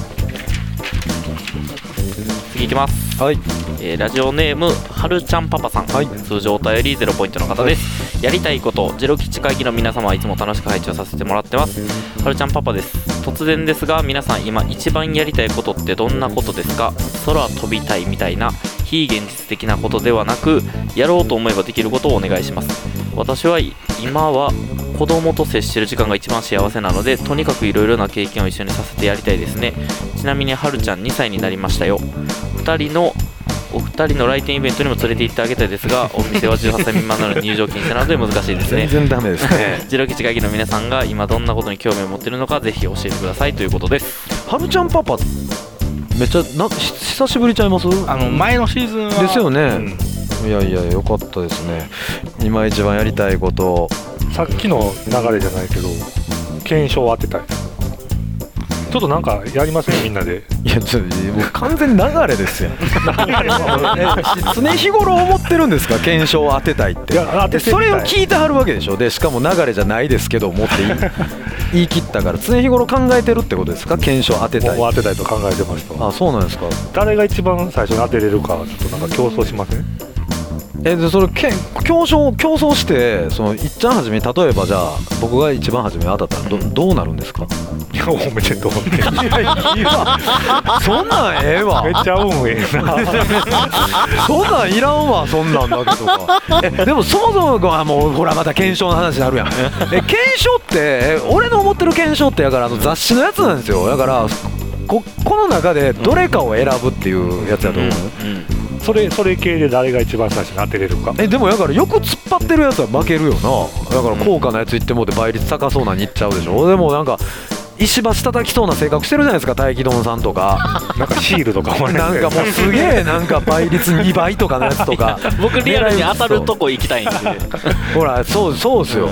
次行きます。 はい、 えー、ラジオネームはるちゃんパパさん、はい、通常お便りゼロポイントの方です、はい、やりたいことゼロ基地会議の皆様はいつも楽しく配置をさせてもらってます。はるちゃんパパです。突然ですが皆さん今一番やりたいことってどんなことですか？空飛びたいみたいな非現実的なことではなくやろうと思えばできることをお願いします。私は今は子供と接してる時間が一番幸せなのでとにかくいろいろな経験を一緒にさせてやりたいですね。ちなみにはるちゃんにさいになりましたよ。ふたりのお二人の来店イベントにも連れて行ってあげたいですがお店はじゅうはっさい未満なので入場禁止なので難しいですね。 全然ダメですねゼロ基地会議の皆さんが今どんなことに興味を持っているのかぜひ教えてくださいということです。 はるちゃんパパめっちゃな久しぶりちゃいます？ あの前のシーズンはですよね、うん、いやいやよかったですね。今一番やりたいこと、 さっきの流れじゃないけど検証を当てたい。ちょっとなんかやりませんみんなで。 いやちょっともう完全に流れですよ常日頃思ってるんですか検証を当てたいって。いや当ててみたい。それを聞いてはるわけでしょ。でしかも流れじゃないですけどもって言い言い切ったから常日頃考えてるってことですか検証当てたい。 もう当てたいと考えてました。 あそうなんですか。 誰が一番最初に当てれるかちょっとなんか競争しません？ えでそれけ競争競争してそのいっちゃん初めに例えばじゃあ僕が一番初めに当たったら ど, どうなるんですか？ いやおめでとうっていやいやそんなんええわめっちゃ運ええなそんなんいらんわそんなんだけとかえでもそもそもはもうほらまた検証の話になるやんえ検証って俺の思ってる検証ってやからあの雑誌のやつなんですよ。だからこ, この中でどれかを選ぶっていうやつやと思う、うんうんそれそれ系で誰が一番最初に当てれるか。 えでもだからよく突っ張ってるやつは負けるよな。だから高価なやつ言ってもって倍率高そうなにいっちゃうでしょ。でもなんか石橋叩きそうな性格してるじゃないですか大気丼さんとかなんかシールとかもなんかもうすげえなんか倍率にばいとかのやつとか僕リアルに当たるとこ行きたいんでほらそうそうですよ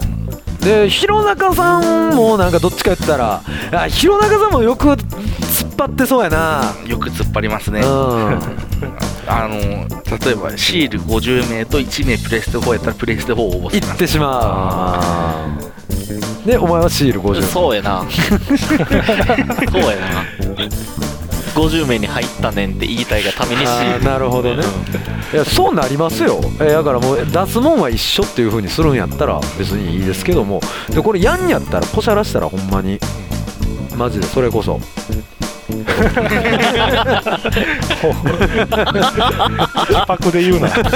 で弘中さんもなんかどっちか言ったらあ弘中さんもよく突っ張ってそうやな。 よく突っ張りますね、うん、あの例えばシールごじゅうめいといちめいプレステフォーやったらプレステフォーを応募する。 いってしまう。でお前はシールごじゅうめい。 そうやなそうやなごじゅうめいに入ったねんって言いたいがためにシール。 なるほどね、うん、いやそうなりますよ。えだからもう出すもんは一緒っていう風にするんやったら別にいいですけども、でこれやんやったらポシャらしたらほんまにマジでそれこそパクで言うなま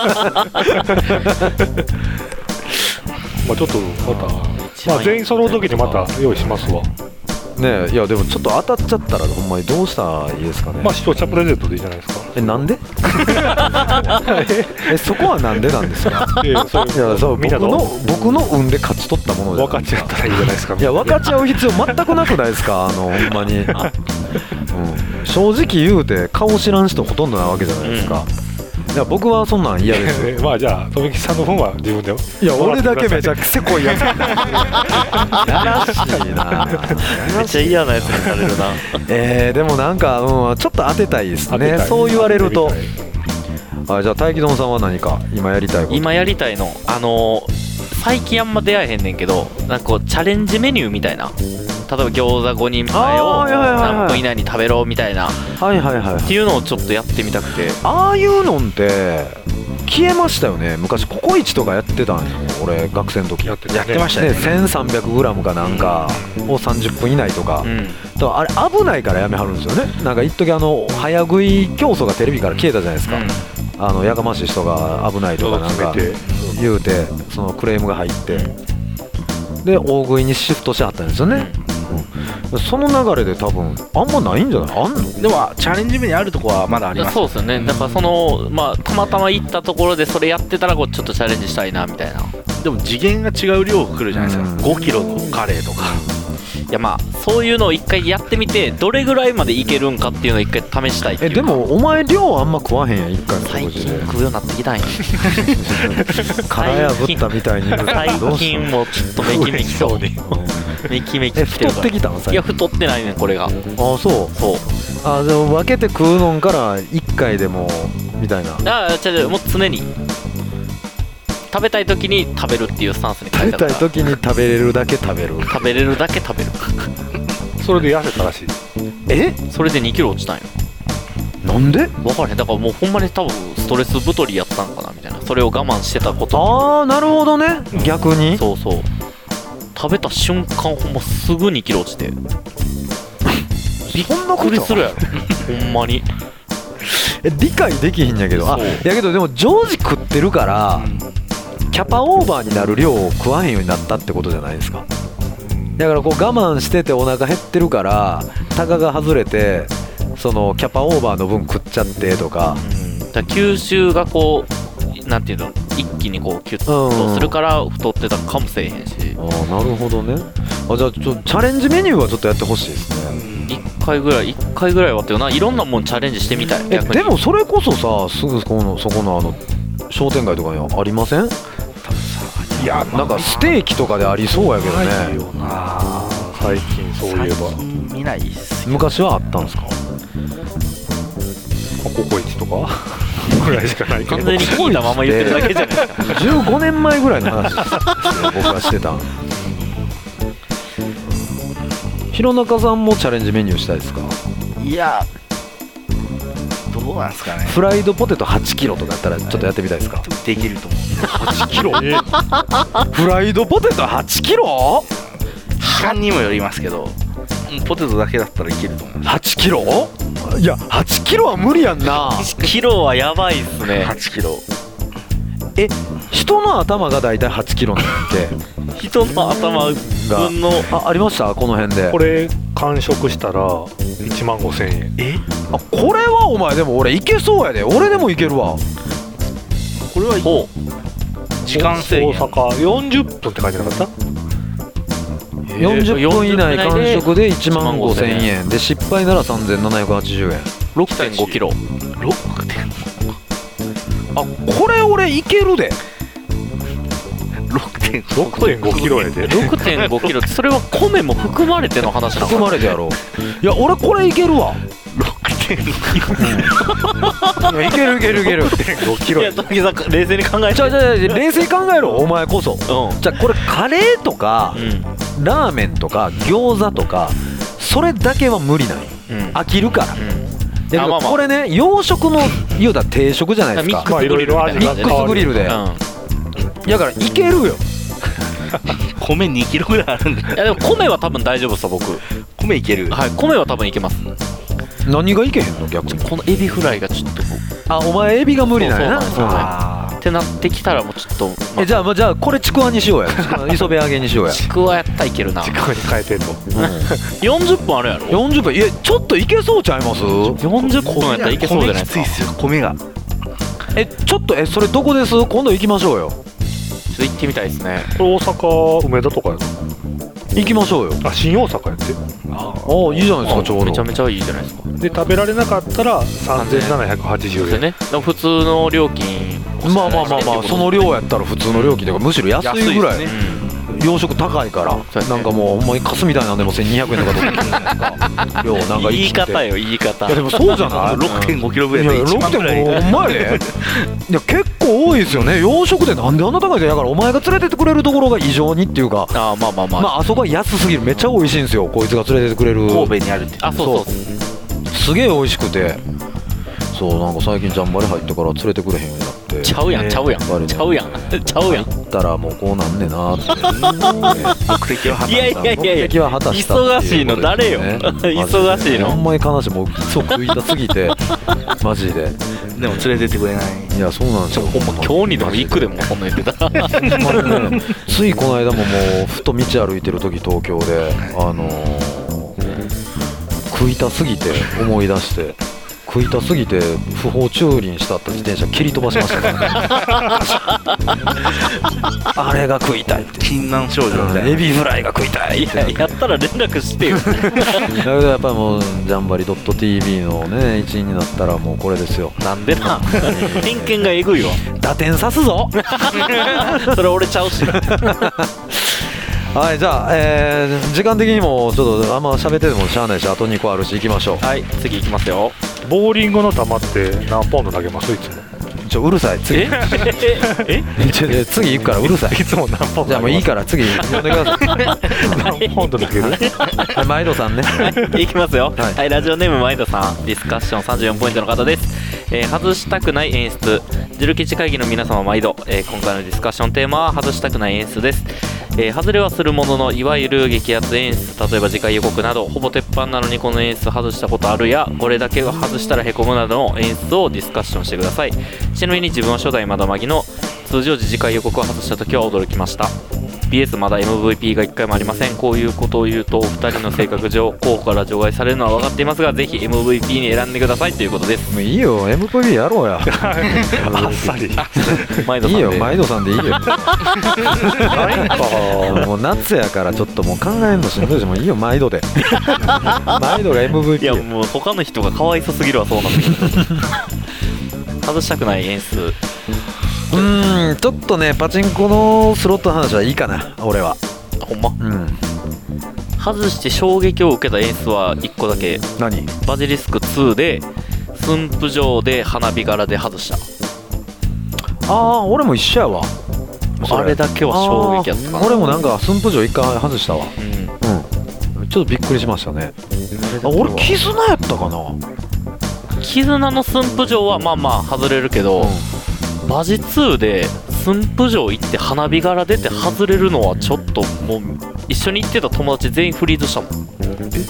あちょっとまた、まあ、全員揃う時にまた用意しますわねえ。いやでもちょっと当たっちゃったらほんまにどうしたらいいですかね。 まあ視聴者プレゼントでいいじゃないですか。 えなんでえそこはなんでなんですか。いやそう僕の僕の運で勝ち取ったものじゃないですか。 分かっちゃったらいいじゃないですか。 いや分かっちゃう必要全くなくないですか。あのほんまに、うん、正直言うて顔知らん人ほとんどなわけじゃないですか、うん、いや僕はそんなん嫌ですまあじゃあ富木さんの分は自分で。 いや俺だけめちゃくせこいやつやらしいな。 めっちゃ嫌なやつにされるなえー、でもなんか、うん、ちょっと当てたいですね。そう言われると。あじゃあ大気丼さんは何か今やりたいこと。 今やりたいのあのー、最近あんま出会えへんねんけど、なんかこうチャレンジメニューみたいな、例えば餃子ごにんまえを何分以内に食べろみたいな、 はいはいはい、 っていうのをちょっとやってみたくて。 ああいうのって消えましたよね。昔ココイチとかやってたんよ俺学生の時。 やってやってましたね。 せんさんびゃくグラムかなんかをさんじゅっぷん以内とか、うん、だからあれ危ないからやめはるんですよね。なんか一時あの早食い競争がテレビから消えたじゃないですか、うん、あのやかましい人が危ないとかなんか言うてそのクレームが入ってで大食いにシフトしはったんですよね、うん、その流れで多分あんまないんじゃない。あんの。 でもチャレンジメニューあるとこはまだあります。 そうですよね。だからその、まあ、たまたま行ったところでそれやってたらこうちょっとチャレンジしたいなみたいな。 でも次元が違う量が来るじゃないですか、うん、ごキロのカレーとか。 いやまあそういうのを一回やってみてどれぐらいまでいけるんかっていうのを一回試したいっていうか。 えでもお前量あんま食わへんやん一回の最近食うようになってきたんや殻破ったみたいに最近もちょっとメキメキとメキメキ来てるから。太ってきたの最近。 いや太ってないねんこれが。ああそうそう。 あでも分けて食うのんからいっかいでもみたいな。 ああ違う違うもう常に食べたい時に食べるっていうスタンスに変えたから。 食べたい時に食べれるだけ食べる食べれるだけ食べるそれで痩せたらしい。 えそれでにキロ落ちたんよ。 なんで分からへん。だからもうほんまに多分ストレス太りやったんかなみたいな。それを我慢してたこと。 ああなるほどね、うん、逆に。 そうそう食べた瞬間ほんますぐにキロ落ちてびっくりするやろほんまにえ理解できひんやけど。あやけどでも常時食ってるから、うん、キャパオーバーになる量を食わへんようになったってことじゃないですか。だからこう我慢しててお腹減ってるからタガが外れてそのキャパオーバーの分食っちゃってとか、 うん、だから吸収がこうなんていうの一気にこうキュッとするから太ってたかもしれへんし、 うん、ああなるほどね。あじゃあちょっとチャレンジメニューはちょっとやってほしいですね。 いっかいぐらいいっかいぐらいはっていうないろんなもんチャレンジしてみたい。 えでもそれこそさすぐこのそこのあの商店街とかにありません？いやなんかステーキとかでありそうやけどね。ないよな最近そういえば。最近見ないっす。 昔はあったんですか？ ココイチとかぐらいしかないけど。 完全に聞いたまま言ってるだけじゃないですか。 じゅうごねんまえぐらいの話ですね僕がしてた。弘中さんもチャレンジメニューしたいですか？ いやどうなんですかね。 フライドポテトはちキロとかやったらちょっとやってみたいですか？ できると思う。 はちキロフライドポテトはちキロ時間にもよりますけどポテトだけだったらいけると思います。 はちキロいやはちキロは無理やんな。 はちキロはやばいっすね。 はちキロえ人の頭がだいたいはちキロなんだっけ人の頭分のあ, ありましたこの辺で。 これ完食したらいちまんごせんえん。 えあこれはお前でも俺いけそうやで。俺でもいけるわ。 これはいい。時間制限大阪よんじゅっぷんって書いてなかった？ よんじゅっぷん以内完食でいちまんごせんえんで失敗ならさんぜんななひゃくはちじゅうえん。 ろくてんごキロ。 ろくてんごあこれ俺いけるで。 ろくててんごキロやでろくてんごキロってそれは米も含まれての話なのか含まれてやろう。いや俺これいけるわ。 ろくてんごキロいけるいけるいける。 ごキロ。 いや時さん冷静に考えて。 じゃあじゃあ冷静に考えろお前こそ。 うん、 じゃあこれカレーとか、 うん、 ラーメンとか餃子とかそれだけは無理なんよ、うん、飽きるから、うん、でもこれね洋食の言うたら定食じゃないですか。 ミックスグリルみたいなミックスグリルで、うん、だからいけるよ。 米にキロぐらいあるんだ。 いやでも米は多分大丈夫さ僕。 米いける。 はい、米は多分いけます。 何がいけへんの逆に。 このエビフライがちょっと。 あお前エビが無理なんやな。 そうそうなんですよね。ってなってきたらもうちょっと、まあ、 えじゃあまあじゃあこれちくわにしようや。磯辺揚げにしようや。 ちくわやったらいけるな。 ちくわに変えてんの、うん、 よんじゅっぷんあるやろ。 よんじゅっぷんいやちょっといけそうちゃいます。 よんじゅっぷんやったらいけそうじゃないですか。 米きついっすよ米が。 えちょっとえそれどこです。今度行きましょうよ。 ちょっと行ってみたいですね。 これ大阪梅田とかやの。 行きましょうよ。 あ新大阪やって。 ああいいじゃないですかちょうど。 めちゃめちゃいいじゃないですか。 で食べられなかったらさんぜんななひゃくはちじゅうえんね。普通の料金。 まあまあまあまあその量やったら普通の料金とかむしろ安いぐらい。洋食高いから、なんかもうほんまにカスみたいなんでもせんにひゃくえんとかとか量なんか言い方よ言い方。 いやでもそうじゃない。 ろくてんごキロぐらいでいちまんぐらい。 ほんまやで。いや結構多いですよね洋食で。なんであんな高いんだよ。だからお前が連れてってくれるところが異常にっていうか。 あまあまあまあまああそこは安すぎる。めっちゃ美味しいんですよこいつが連れてってくれる。 神戸にあるって。 あそうそうすげえ美味しくて。そうなんか最近ジャンバリ入ってから連れてくれへんようになって。 ちゃうやんちゃうやんちゃうやんちゃうやん。 行ったらもうこうなんねんなって目的は果たした。 いやいやいやいや目的は果たしたっていうことですね。 忙しいの誰よ忙しいの。 ほんまに悲しい。もうそう食いたすぎてマジで。 でも連れてってくれない。 いやそうなんですよ。 ほんま今日にでも行くでもそんな言ってたら。 ほんまにねついこの間ももうふと道歩いてる時東京であのー、食いたすぎて思い出して食いたすぎて不法駐輪したった自転車蹴り飛ばしましたからね。あれが食いたいって。 禁断症状みたいな。 エビフライが食いたいって。 いややったら連絡してよ。 だけどやっぱりもうジャンバリ .tv のね一員になったらもうこれですよ。 なんでな。偏見がえぐいわ。 打点刺すぞ。 それ俺ちゃうし。 はいじゃあ、えー、時間的にもちょっとあんま喋っててもしゃあないしあとにこあるし行きましょう。 はい次行きますよ。 ボーリングの球って何ポンド投げますいつも。 ちょうるさい次。 ええちょ次行くからうるさい。 いつも何ポンド投げます。 じゃあもういいから次呼んでください。 何ポンド投げる。 毎度さんね。 はい行きますよ。 はい、 はい、ラジオネーム毎度さんディスカッションさんじゅうよんポイントの方です。えー、外したくない演出。ジルキチ会議の皆様毎度、えー、今回のディスカッションテーマは外したくない演出です。えー、外れはするもののいわゆる激アツ演出、例えば次回予告などほぼ鉄板なのにこの演出外したことあるやこれだけが外したらへこむなどの演出をディスカッションしてください。ちなみに自分は初代まだまぎの通常時次回予告を外した時は驚きました。 ピーエス まだ エムブイピー がいっかいもありません。こういうことを言うとお二人の性格上候補から除外されるのは分かっていますがぜひ エムブイピー に選んでくださいということです。 もういいよ エムブイピー やろうや。 あっさり。 毎度さんでいいよ毎度さんでいいよ。 なんかもう夏やからちょっともう考えんのしんどいしもういいよ毎度で。毎度が エムブイピー。 いやもう他の人がかわいそすぎるわそうなんだけど。外したくない演出。 うーんちょっとねパチンコのスロットの話はいいかな俺は。 ほんま、 うん、 外して衝撃を受けた演出はいっこだけ。 何。 バジリスクツーで駿府城で花火柄で外した。 ああ俺も一緒やわ。 あれだけは衝撃やったかな。 俺もなんか駿府城一回外したわ。 うん、 うん、ちょっとびっくりしましたね。あ俺絆やったかな。 絆の駿府城はまあまあ外れるけど、うん、バジツーで駿府城行って花火柄出て外れるのはちょっともう一緒に行ってた友達全員フリーズしたもん。え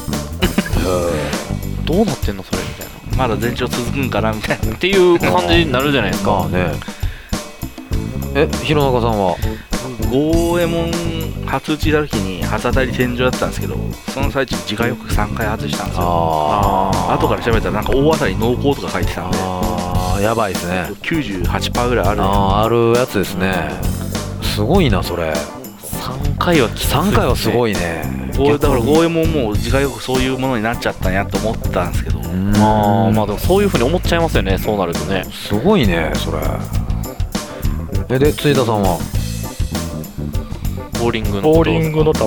どうなってんのそれみたいな。まだ前兆続くんかなみたいなっていう感じになるじゃないですか。 まあね。え弘中さんはゴーエモン初打ちした時に初当たり天井だったんですけどその最中次回予告さんかい外したんですよ。ああ後から調べたらなんか大当たり濃厚とか書いてたんでああやばいですね。 きゅうじゅうはちパーセント ぐらいある。 ああるやつですね。すごいなそれ。 さんかいはきついですね。 さんかいはすごいね。 だからゴーエモンも次回予告そういうものになっちゃったんやと思ったんですけど。 まあまあでもそういう風に思っちゃいますよねそうなるとね。 すごいねそれ。えで辻田さんはボーリングのボーリングの球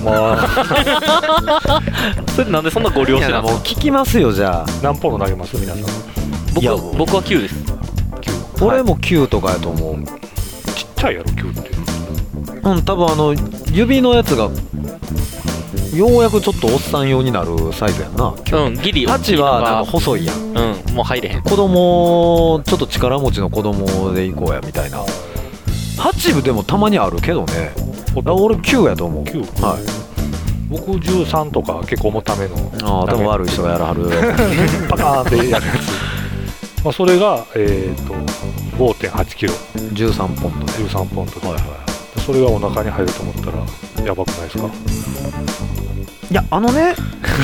それなんでそんなご両親なんですか？ もう聞きますよ。じゃあ何本の投げます皆さん？ 僕は僕はきゅうです。 きゅう俺もきゅうとかやと思う。 ちっちゃいやろきゅうって。 うん、多分あの指のやつがようやくちょっとおっさん用になるサイズやんな。 うんギリはちはなんか細いやん。 うんもう入れへん。 子供ちょっと力持ちの子供で行こうやみたいな。はち部でもたまにあるけどね。俺きゅうやと思う。 きゅうはい。 僕じゅうさんとか結構重ための。 ああ多分悪い人がやらはるパカーンってやるやつ。まあそれがえっと ごてんはちキロじゅうさんポンドでじゅうさんポンドで、 はいはい、 それがお腹に入ると思ったらやばくないですか？ いやあのね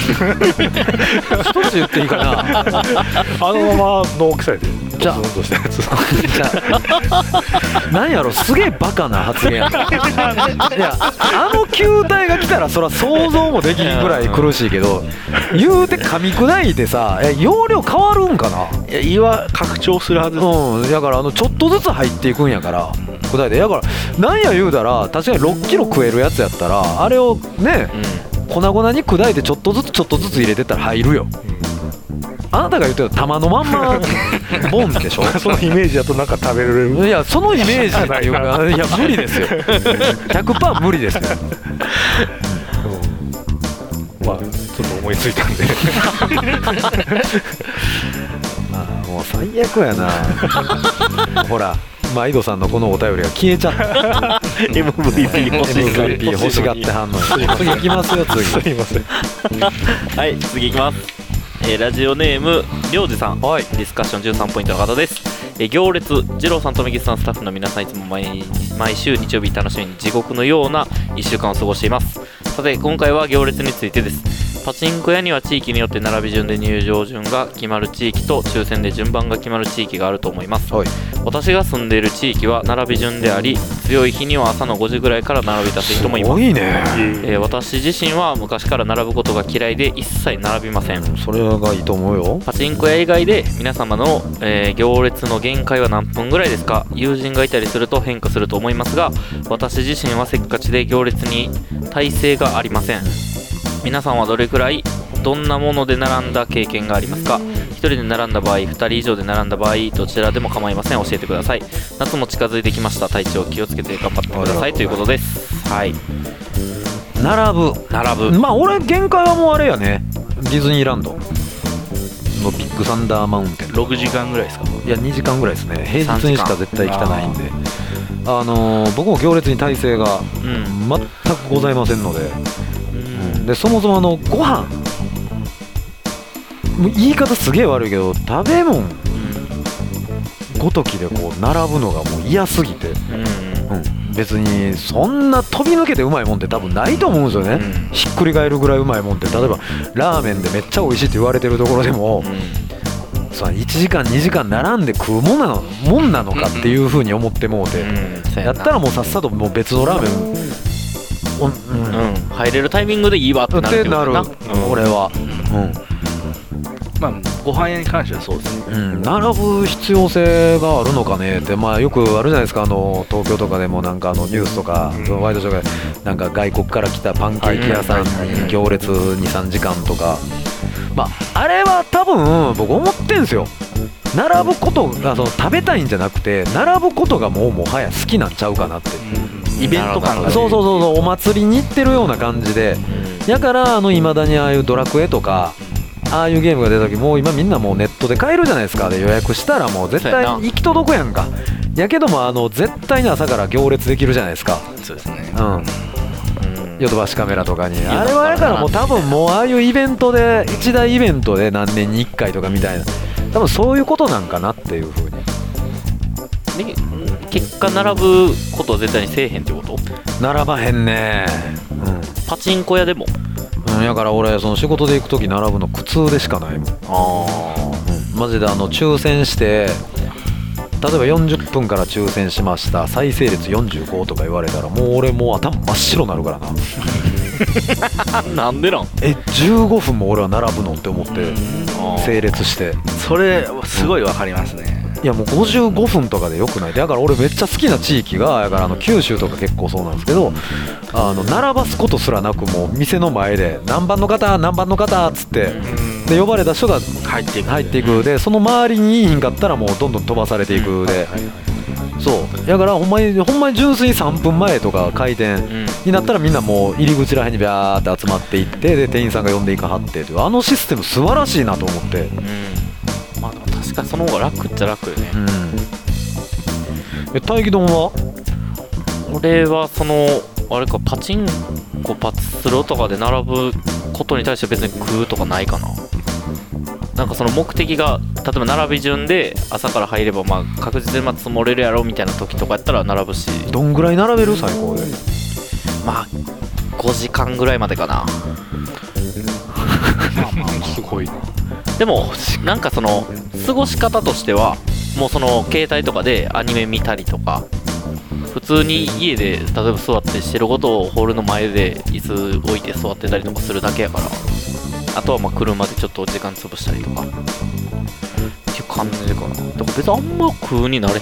一つ言っていいかなあのままの大きさやでじゃあドスンとしたやつ何やろすげえバカな発言やいやあの球体が来たらそら想像もできんぐらい苦しいけど言うて噛み砕いてさえ容量変わるんかな。 いや胃は拡張するはずです。 うんだからあのちょっとずつ入っていくんやから砕いてだからなんや言うたら確かにろっキロ食えるやつやったらあれをね、うん、粉々に砕いてちょっとずつちょっとずつ入れてったら入るよ、うん、あなたが言ってる玉のまんまボンでしょそのイメージだとなんか食べれる。 いやそのイメージっていうかいや無理ですよ ひゃくパーセント 無理ですよ、 うん、まあちょっと思いついたんであもう最悪やなほら毎度さんのこのお便りが消えちゃったエムブイピー 欲しいエムブイピー 欲しがってはんの次行きますよ次すいませんはい次行きます。えー、ラジオネームりょうじさん、はい、ディスカッションじゅうさんポイントの方です。えー、行列二郎さんとめぎさんスタッフの皆さんいつも 毎, 毎週日曜日楽しみに地獄のようないっしゅうかんを過ごしています。さて今回は行列についてです。パチンコ屋には地域によって並び順で入場順が決まる地域と抽選で順番が決まる地域があると思います。はい、私が住んでいる地域は並び順であり強い日には朝のごじぐらいから並び立つ人もいます。 すごいね、 えー、私自身は昔から並ぶことが嫌いで一切並びません。 それがいいと思うよ。 パチンコ屋以外で皆様の、えー、行列の限界は何分ぐらいですか？友人がいたりすると変化すると思いますが私自身はせっかちで行列に耐性がありません。皆さんはどれくらいどんなもので並んだ経験がありますか？ひとりで並んだ場合、ふたり以上で並んだ場合、どちらでも構いません。教えてください。夏も近づいてきました。体調気をつけて頑張ってくださいということです。はい。 並ぶ並ぶまあ俺限界はもうあれやねディズニーランドのビッグサンダーマウンテンろくじかんぐらいですか？ いやにじかんぐらいですね。平日にしか絶対行きたないんであのー、僕も行列に耐性が全くございませんので、うん、でそもそもあのご飯言い方すげえ悪いけど食べ物ごときでこう並ぶのがもう嫌すぎて、うんうん、別にそんな飛び抜けてうまいもんって多分ないと思うんですよね、うん、ひっくり返るぐらいうまいもんって例えばラーメンでめっちゃ美味しいって言われてるところでも、うん、そいちじかんにじかん並んで食うもんなの、もんなのかっていう風に思ってもうて、うん、やったらもうさっさともう別のラーメン、 うんうん、入れるタイミングでいいわってなるってことな、 うん、俺は、うんまあ、ご飯屋に関してはそうですね、 うん、並ぶ必要性があるのかねって、まあ、よくあるじゃないですか、あの東京とかでもなんかあのニュースとか、うん、ワイドショーがなんか外国から来たパンケーキ屋さんに行列にさんじかんとか、まあ、あれは多分僕思ってんすよ。並ぶことがその食べたいんじゃなくて並ぶことがもうもはや好きなんちゃうかなって、 うん、イベント感が、 そうそうそうそう、お祭りに行ってるような感じで、だからいまだにああいうドラクエとかああいうゲームが出た時もう今みんなもうネットで買えるじゃないですか。で予約したらもう絶対行き届くやんか。やけどもあの絶対に朝から行列できるじゃないですか。 そうですね、 うん、ヨドバシカメラとかにあれはだからもう多分もうああいうイベントで一大イベントで何年にいっかいとかみたいな多分そういうことなんかなっていう風に。 結果並ぶことは絶対にせえへんってこと？ 並ばへんね、 うん、パチンコ屋でもうん、だから俺その仕事で行くとき並ぶの苦痛でしかないもん。あ、うん、マジであの抽選して例えばよんじゅっぷんから抽選しました再生率よんじゅうごとか言われたらもう俺もう頭真っ白になるからななんでなん？ えじゅうごふんも俺は並ぶのって思って整列して。 それすごいわかりますね、 いやもうごじゅうごふんとかでよくない。だから俺めっちゃ好きな地域がだからあの九州とか結構そうなんですけど、あの並ばすことすらなくもう店の前で何番の方何番の方っつってで呼ばれた人が入っていく入っていくで、その周りにいいんかったらもうどんどん飛ばされていくで、そうだからほんまにほんまに純粋にさんぷんまえとか開店になったらみんなもう入り口らへんにビャーって集まっていってで店員さんが呼んでいかはってというあのシステム素晴らしいなと思って、うん、 まあでも確かにその方が楽っちゃ楽よね。うん、 え大義丼は俺はそのあれかパチンコパチスロとかで並ぶことに対して別に食うとかないかな。なんかその目的が例えば並び順で朝から入ればまあ確実にまあ積もれるやろみたいな時とかやったら並ぶし。 どんぐらい並べる最高で。 まあごじかんぐらいまでかな。 まあまあすごいな。 でもなんかその過ごし方としてはもうその携帯とかでアニメ見たりとか普通に家で例えば座ってしてることをホールの前で椅子置いて座ってたりとかするだけやから、あとはまあ車でちょっと時間潰したりとかっていう感じかな。だから別にあんま食うになれへん。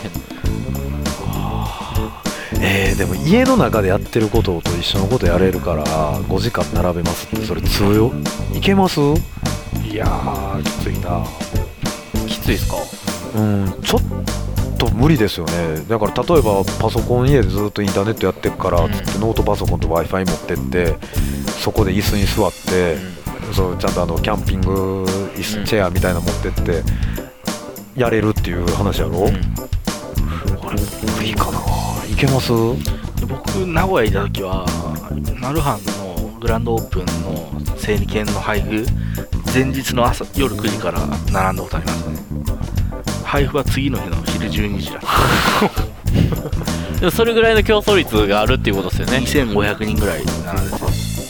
えー、でも家の中でやってることと一緒のことやれるからごじかん並べますってそれ通用いけます？ いやーきついな。 きついですか？ うん、ちょっと無理ですよね。だから例えばパソコン家でずっとインターネットやってるからつってノートパソコンと Wi-Fi 持ってってそこで椅子に座ってそうちゃんとあのキャンピング椅子チェアみたいなの持ってってやれるっていう話やろ、うん、あれ無理かな。いけます？ 僕名古屋いた時はマルハンのグランドオープンの整理券の配布前日の朝夜くじから並んだことありますね。配布は次の日の昼じゅうにじだでもそれぐらいの競争率があるっていうことですよね。 にせんごひゃくにんぐらい並んでて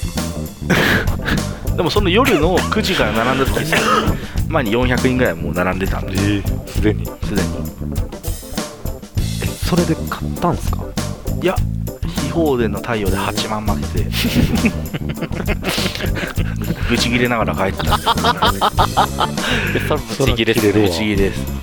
でもその夜のくじから並んだ時に前によんひゃくにんぐらいもう並んでたんで、 えー、すでにすでにえそれで買ったんですか？ いや非放電の太陽ではちまん負けてブチ切れながら帰ってたんですよそれブチ切れですブチ切れです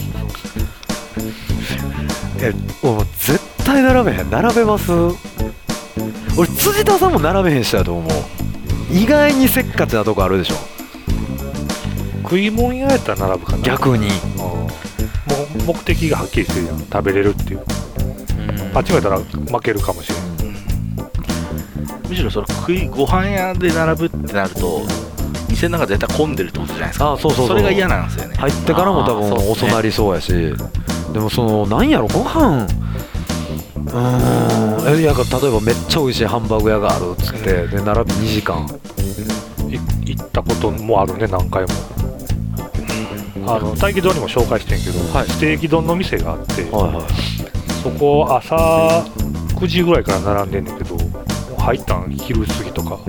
えもう絶対並べへん。並べます？俺辻田さんも並べへんしだと思う。意外にせっかちなとこあるでしょ。 食い物屋やったら並ぶかな。 逆にもう目的がはっきりしてるやん。食べれるっていう、うん、あっちまでたら負けるかもしれん、うん、 むしろその食いご飯屋で並ぶってなると店の中絶対混んでるってことじゃないですか。 あそうそうそう、 それが嫌なんですよね。 入ってからも多分遅なりそうやし、ね、でもそのなんやろご飯うーんいや例えばめっちゃ美味しいハンバーグ屋があるっつってで並びにじかん行ったこともあるね何回も。あの大義丼にも紹介してんけど、はい、ステーキ丼の店があって、はいはい、そこ朝くじぐらいから並んでんねんけど入ったん昼過ぎとか。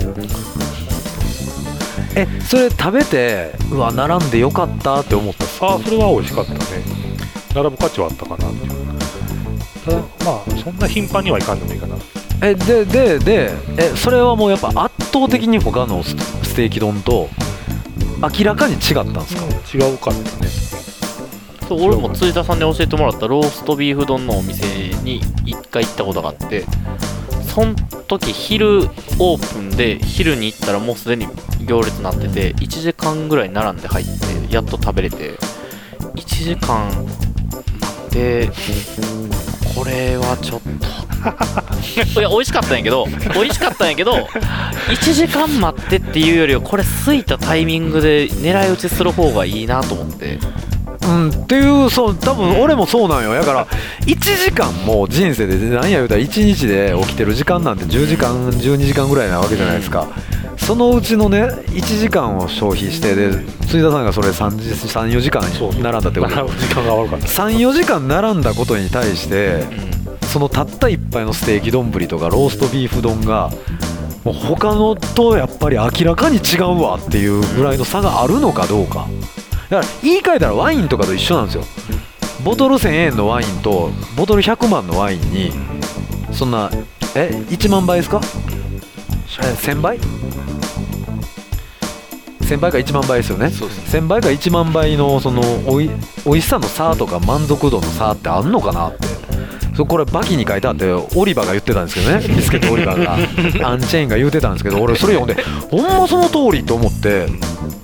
えそれ食べてうわ並んでよかったって思ったっすか？ あそれは美味しかったね。並ぶ価値はあったかなっていう。ただまあそんな頻繁にはいかんでもいいかな。 えでででえそれはもうやっぱ圧倒的に他のステーキ丼と明らかに違ったんですか？ うん、違うかったね。 そう俺も辻田さんに教えてもらったローストビーフ丼のお店に一回行ったことがあってその時昼オープンで昼に行ったらもうすでに行列になってていちじかんぐらい並んで入ってやっと食べれていちじかん待ってこれはちょっといや美味しかったんやけど美味しかったんやけどいちじかん待ってっていうよりはこれ空いたタイミングで狙い撃ちする方がいいなと思ってうんっていうそう多分俺もそうなんよ。だからいちじかんも人生で何や言うたらいちにちで起きてる時間なんてじゅうじかんじゅうにじかんぐらいなわけじゃないですか。そのうちのねいちじかんを消費してで辻田さんがそれさん、よじかん並んだってことさん、よじかん並んだことに対してそのたった一杯のステーキ丼とかローストビーフ丼がもう他のとやっぱり明らかに違うわっていうぐらいの差があるのかどうか。だから言い換えたらワインとかと一緒なんですよ。ボトルせんえんのワインとボトルひゃくまんのワインにそんなえいちまんばいですか？えせんばいせんばいかいちまんばいですよね。そうですね。せんばいかいちまんばいのそのおいおいしさの差とか満足度の差ってあんのかなって。そこれバキに書いてあってオリバーが言ってたんですけどね、ビスケットオリバーがアンチェインが言ってたんですけど、俺それ読んでほんまその通りと思って、うん、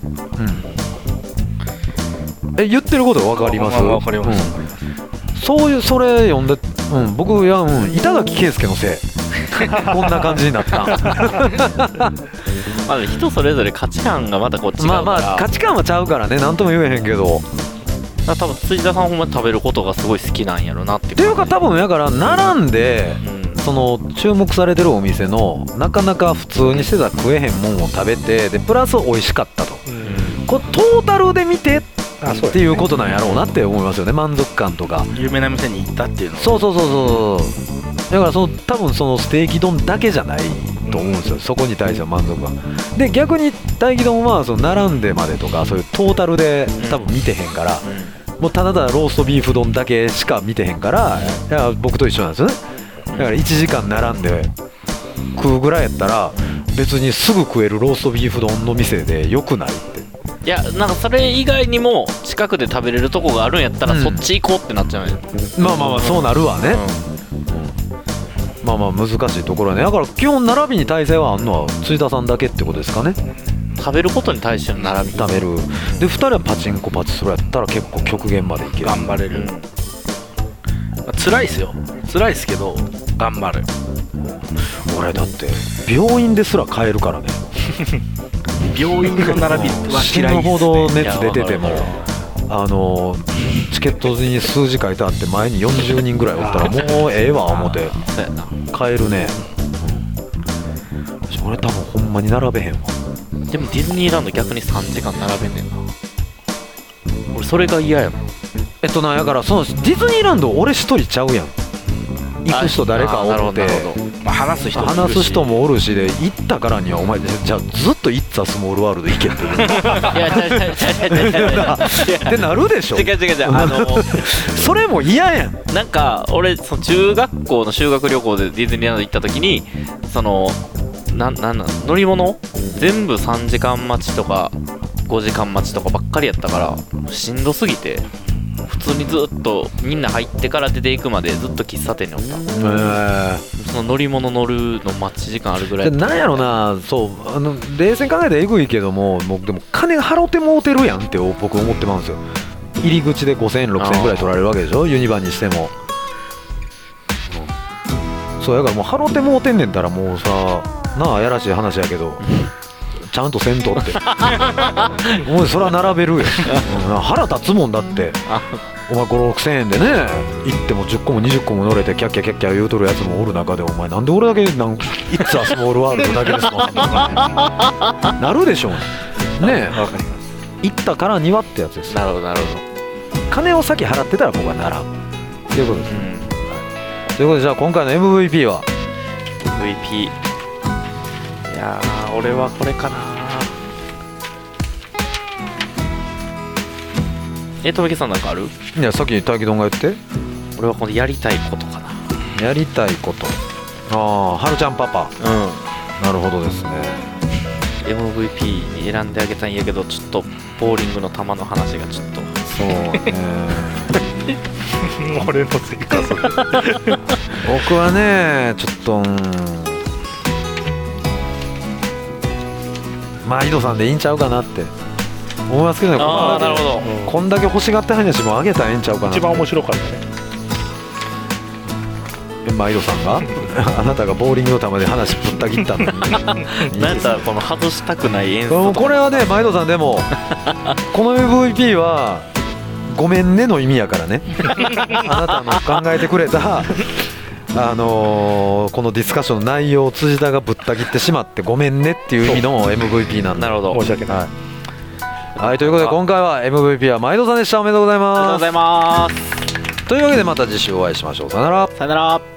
え言ってること分かります？ 分かります、 うん、そういうそれ読んで、うん、僕いや、うん、板垣圭介のせいこんな感じになったまあ人それぞれ価値観がまたこっちがまあまあ価値観はちゃうからね、なんとも言えへんけど、 多分辻田さんほんま食べることがすごい好きなんやろなってっていうか多分やから並んで、うん、その注目されてるお店のなかなか普通にしてたら食えへんもんを食べて、でプラス美味しかったと、うん、これトータルで見てっていうことなんやろうなって思いますよね。満足感とか有名な店に行ったっていうの、 そうそうそうそうだからその多分そのステーキ丼だけじゃないと思うんですよ、そこに対しては満足感で、逆に大木丼はその並んでまでとかそういうトータルで多分見てへんから、うん、もうただただローストビーフ丼だけしか見てへんから、いや僕と一緒なんですよね。だからいちじかん並んで食うぐらいやったら別にすぐ食えるローストビーフ丼の店でよくないって。 いやなんかそれ以外にも近くで食べれるとこがあるんやったら、うん、そっち行こうってなっちゃうね、 うん、まあまあまあそうなるわね、うん、まあまあ難しいところはね。だから基本並びに耐性はあんのは辻田さんだけってことですかね。 食べることに対しての並び食べるでふたりはパチンコパチスロやったら結構極限までいける、 頑張れる、うん、まあ、辛いっすよ辛いっすけど頑張る。 俺だって病院ですら買えるからね病院の並びは死ぬほど熱出ててもあのチケットに数字書いてあって前によんじゅうにんぐらいおったらもうええわ思って買えるね。俺多分ほんまに並べへんわ。 でもディズニーランド逆にさんじかん並べんねんな。俺それが嫌やもん。 えっとなやからそのディズニーランド俺一人ちゃうやん。行く人誰かおって、 まあ、話す人も話す人もおるしで行ったからにはお前じゃあずっと行ったスモールワールド行けっていや違う違う違う違う違うってなるでしょ。 違う違う違うあのそれも嫌やん。 なんか俺その中学校の修学旅行でディズニーランド行った時にそのななんなん乗り物全部さんじかん待ちとかごじかん待ちとかばっかりやったからしんどすぎて普通にずっとみんな入ってから出ていくまでずっと喫茶店におった。へその乗り物乗るの待ち時間あるぐらい。 なんやろな、そうあの冷静に考えたらえぐいけども、もうでも金払ってもうてるやんって僕思ってまうんですよ。入り口でごせんえんろくせんえんぐらい取られるわけでしょ、ユニバにしても。そうやからもう払ってもうてんねんたらもうさなあやらしい話やけどちゃんとせんとってもうそれは並べるよ腹立つもんだってお前ごろくせんえんでね行ってもじゅっこもにじゅっこも乗れてキャッキャキャッキャ言うとるやつもおる中でお前なんで俺だけなんいつはスモールワールドだけですかなるでしょうねえ。わかります。行ったからにはってやつです。 なるほどなるほど。 金を先払ってたら僕は習うということです、うんはい、ということでじゃあ今回の エムブイピー はエムブイピー いやー俺はこれかな。えとめきさんなんかある？ いやさっき大木丼が言って俺はこのやりたいことかな。 やりたいこと、ああはるちゃんパパ、うんなるほどですね。 エムブイピー に選んであげたいんやけどちょっとボーリングの球の話がちょっとそうね俺のせいかそれ僕はねちょっとうんまあ井戸さんでいいんちゃうかなって思いますけどね。 ああなるほど、 うん、こんだけ欲しがって話もあげたらええんちゃうかな。 一番面白かったねマイドさんがあなたがボーリングの球で話ぶった切ったのになんだこの外したくない演奏。 これはねマイドさんでもこの エムブイピー はごめんねの意味やからねあなたの考えてくれたあのー、このディスカッションの内容を辻田がぶった切ってしまってごめんねっていう意味の エムブイピー なんで。 なるほど申し訳ない、はい、ということで今回は エムブイピー はマイドさんでした。おめでとうございます。 ありがとうございます。 というわけでまた次週お会いしましょう。さよなら。 さよなら。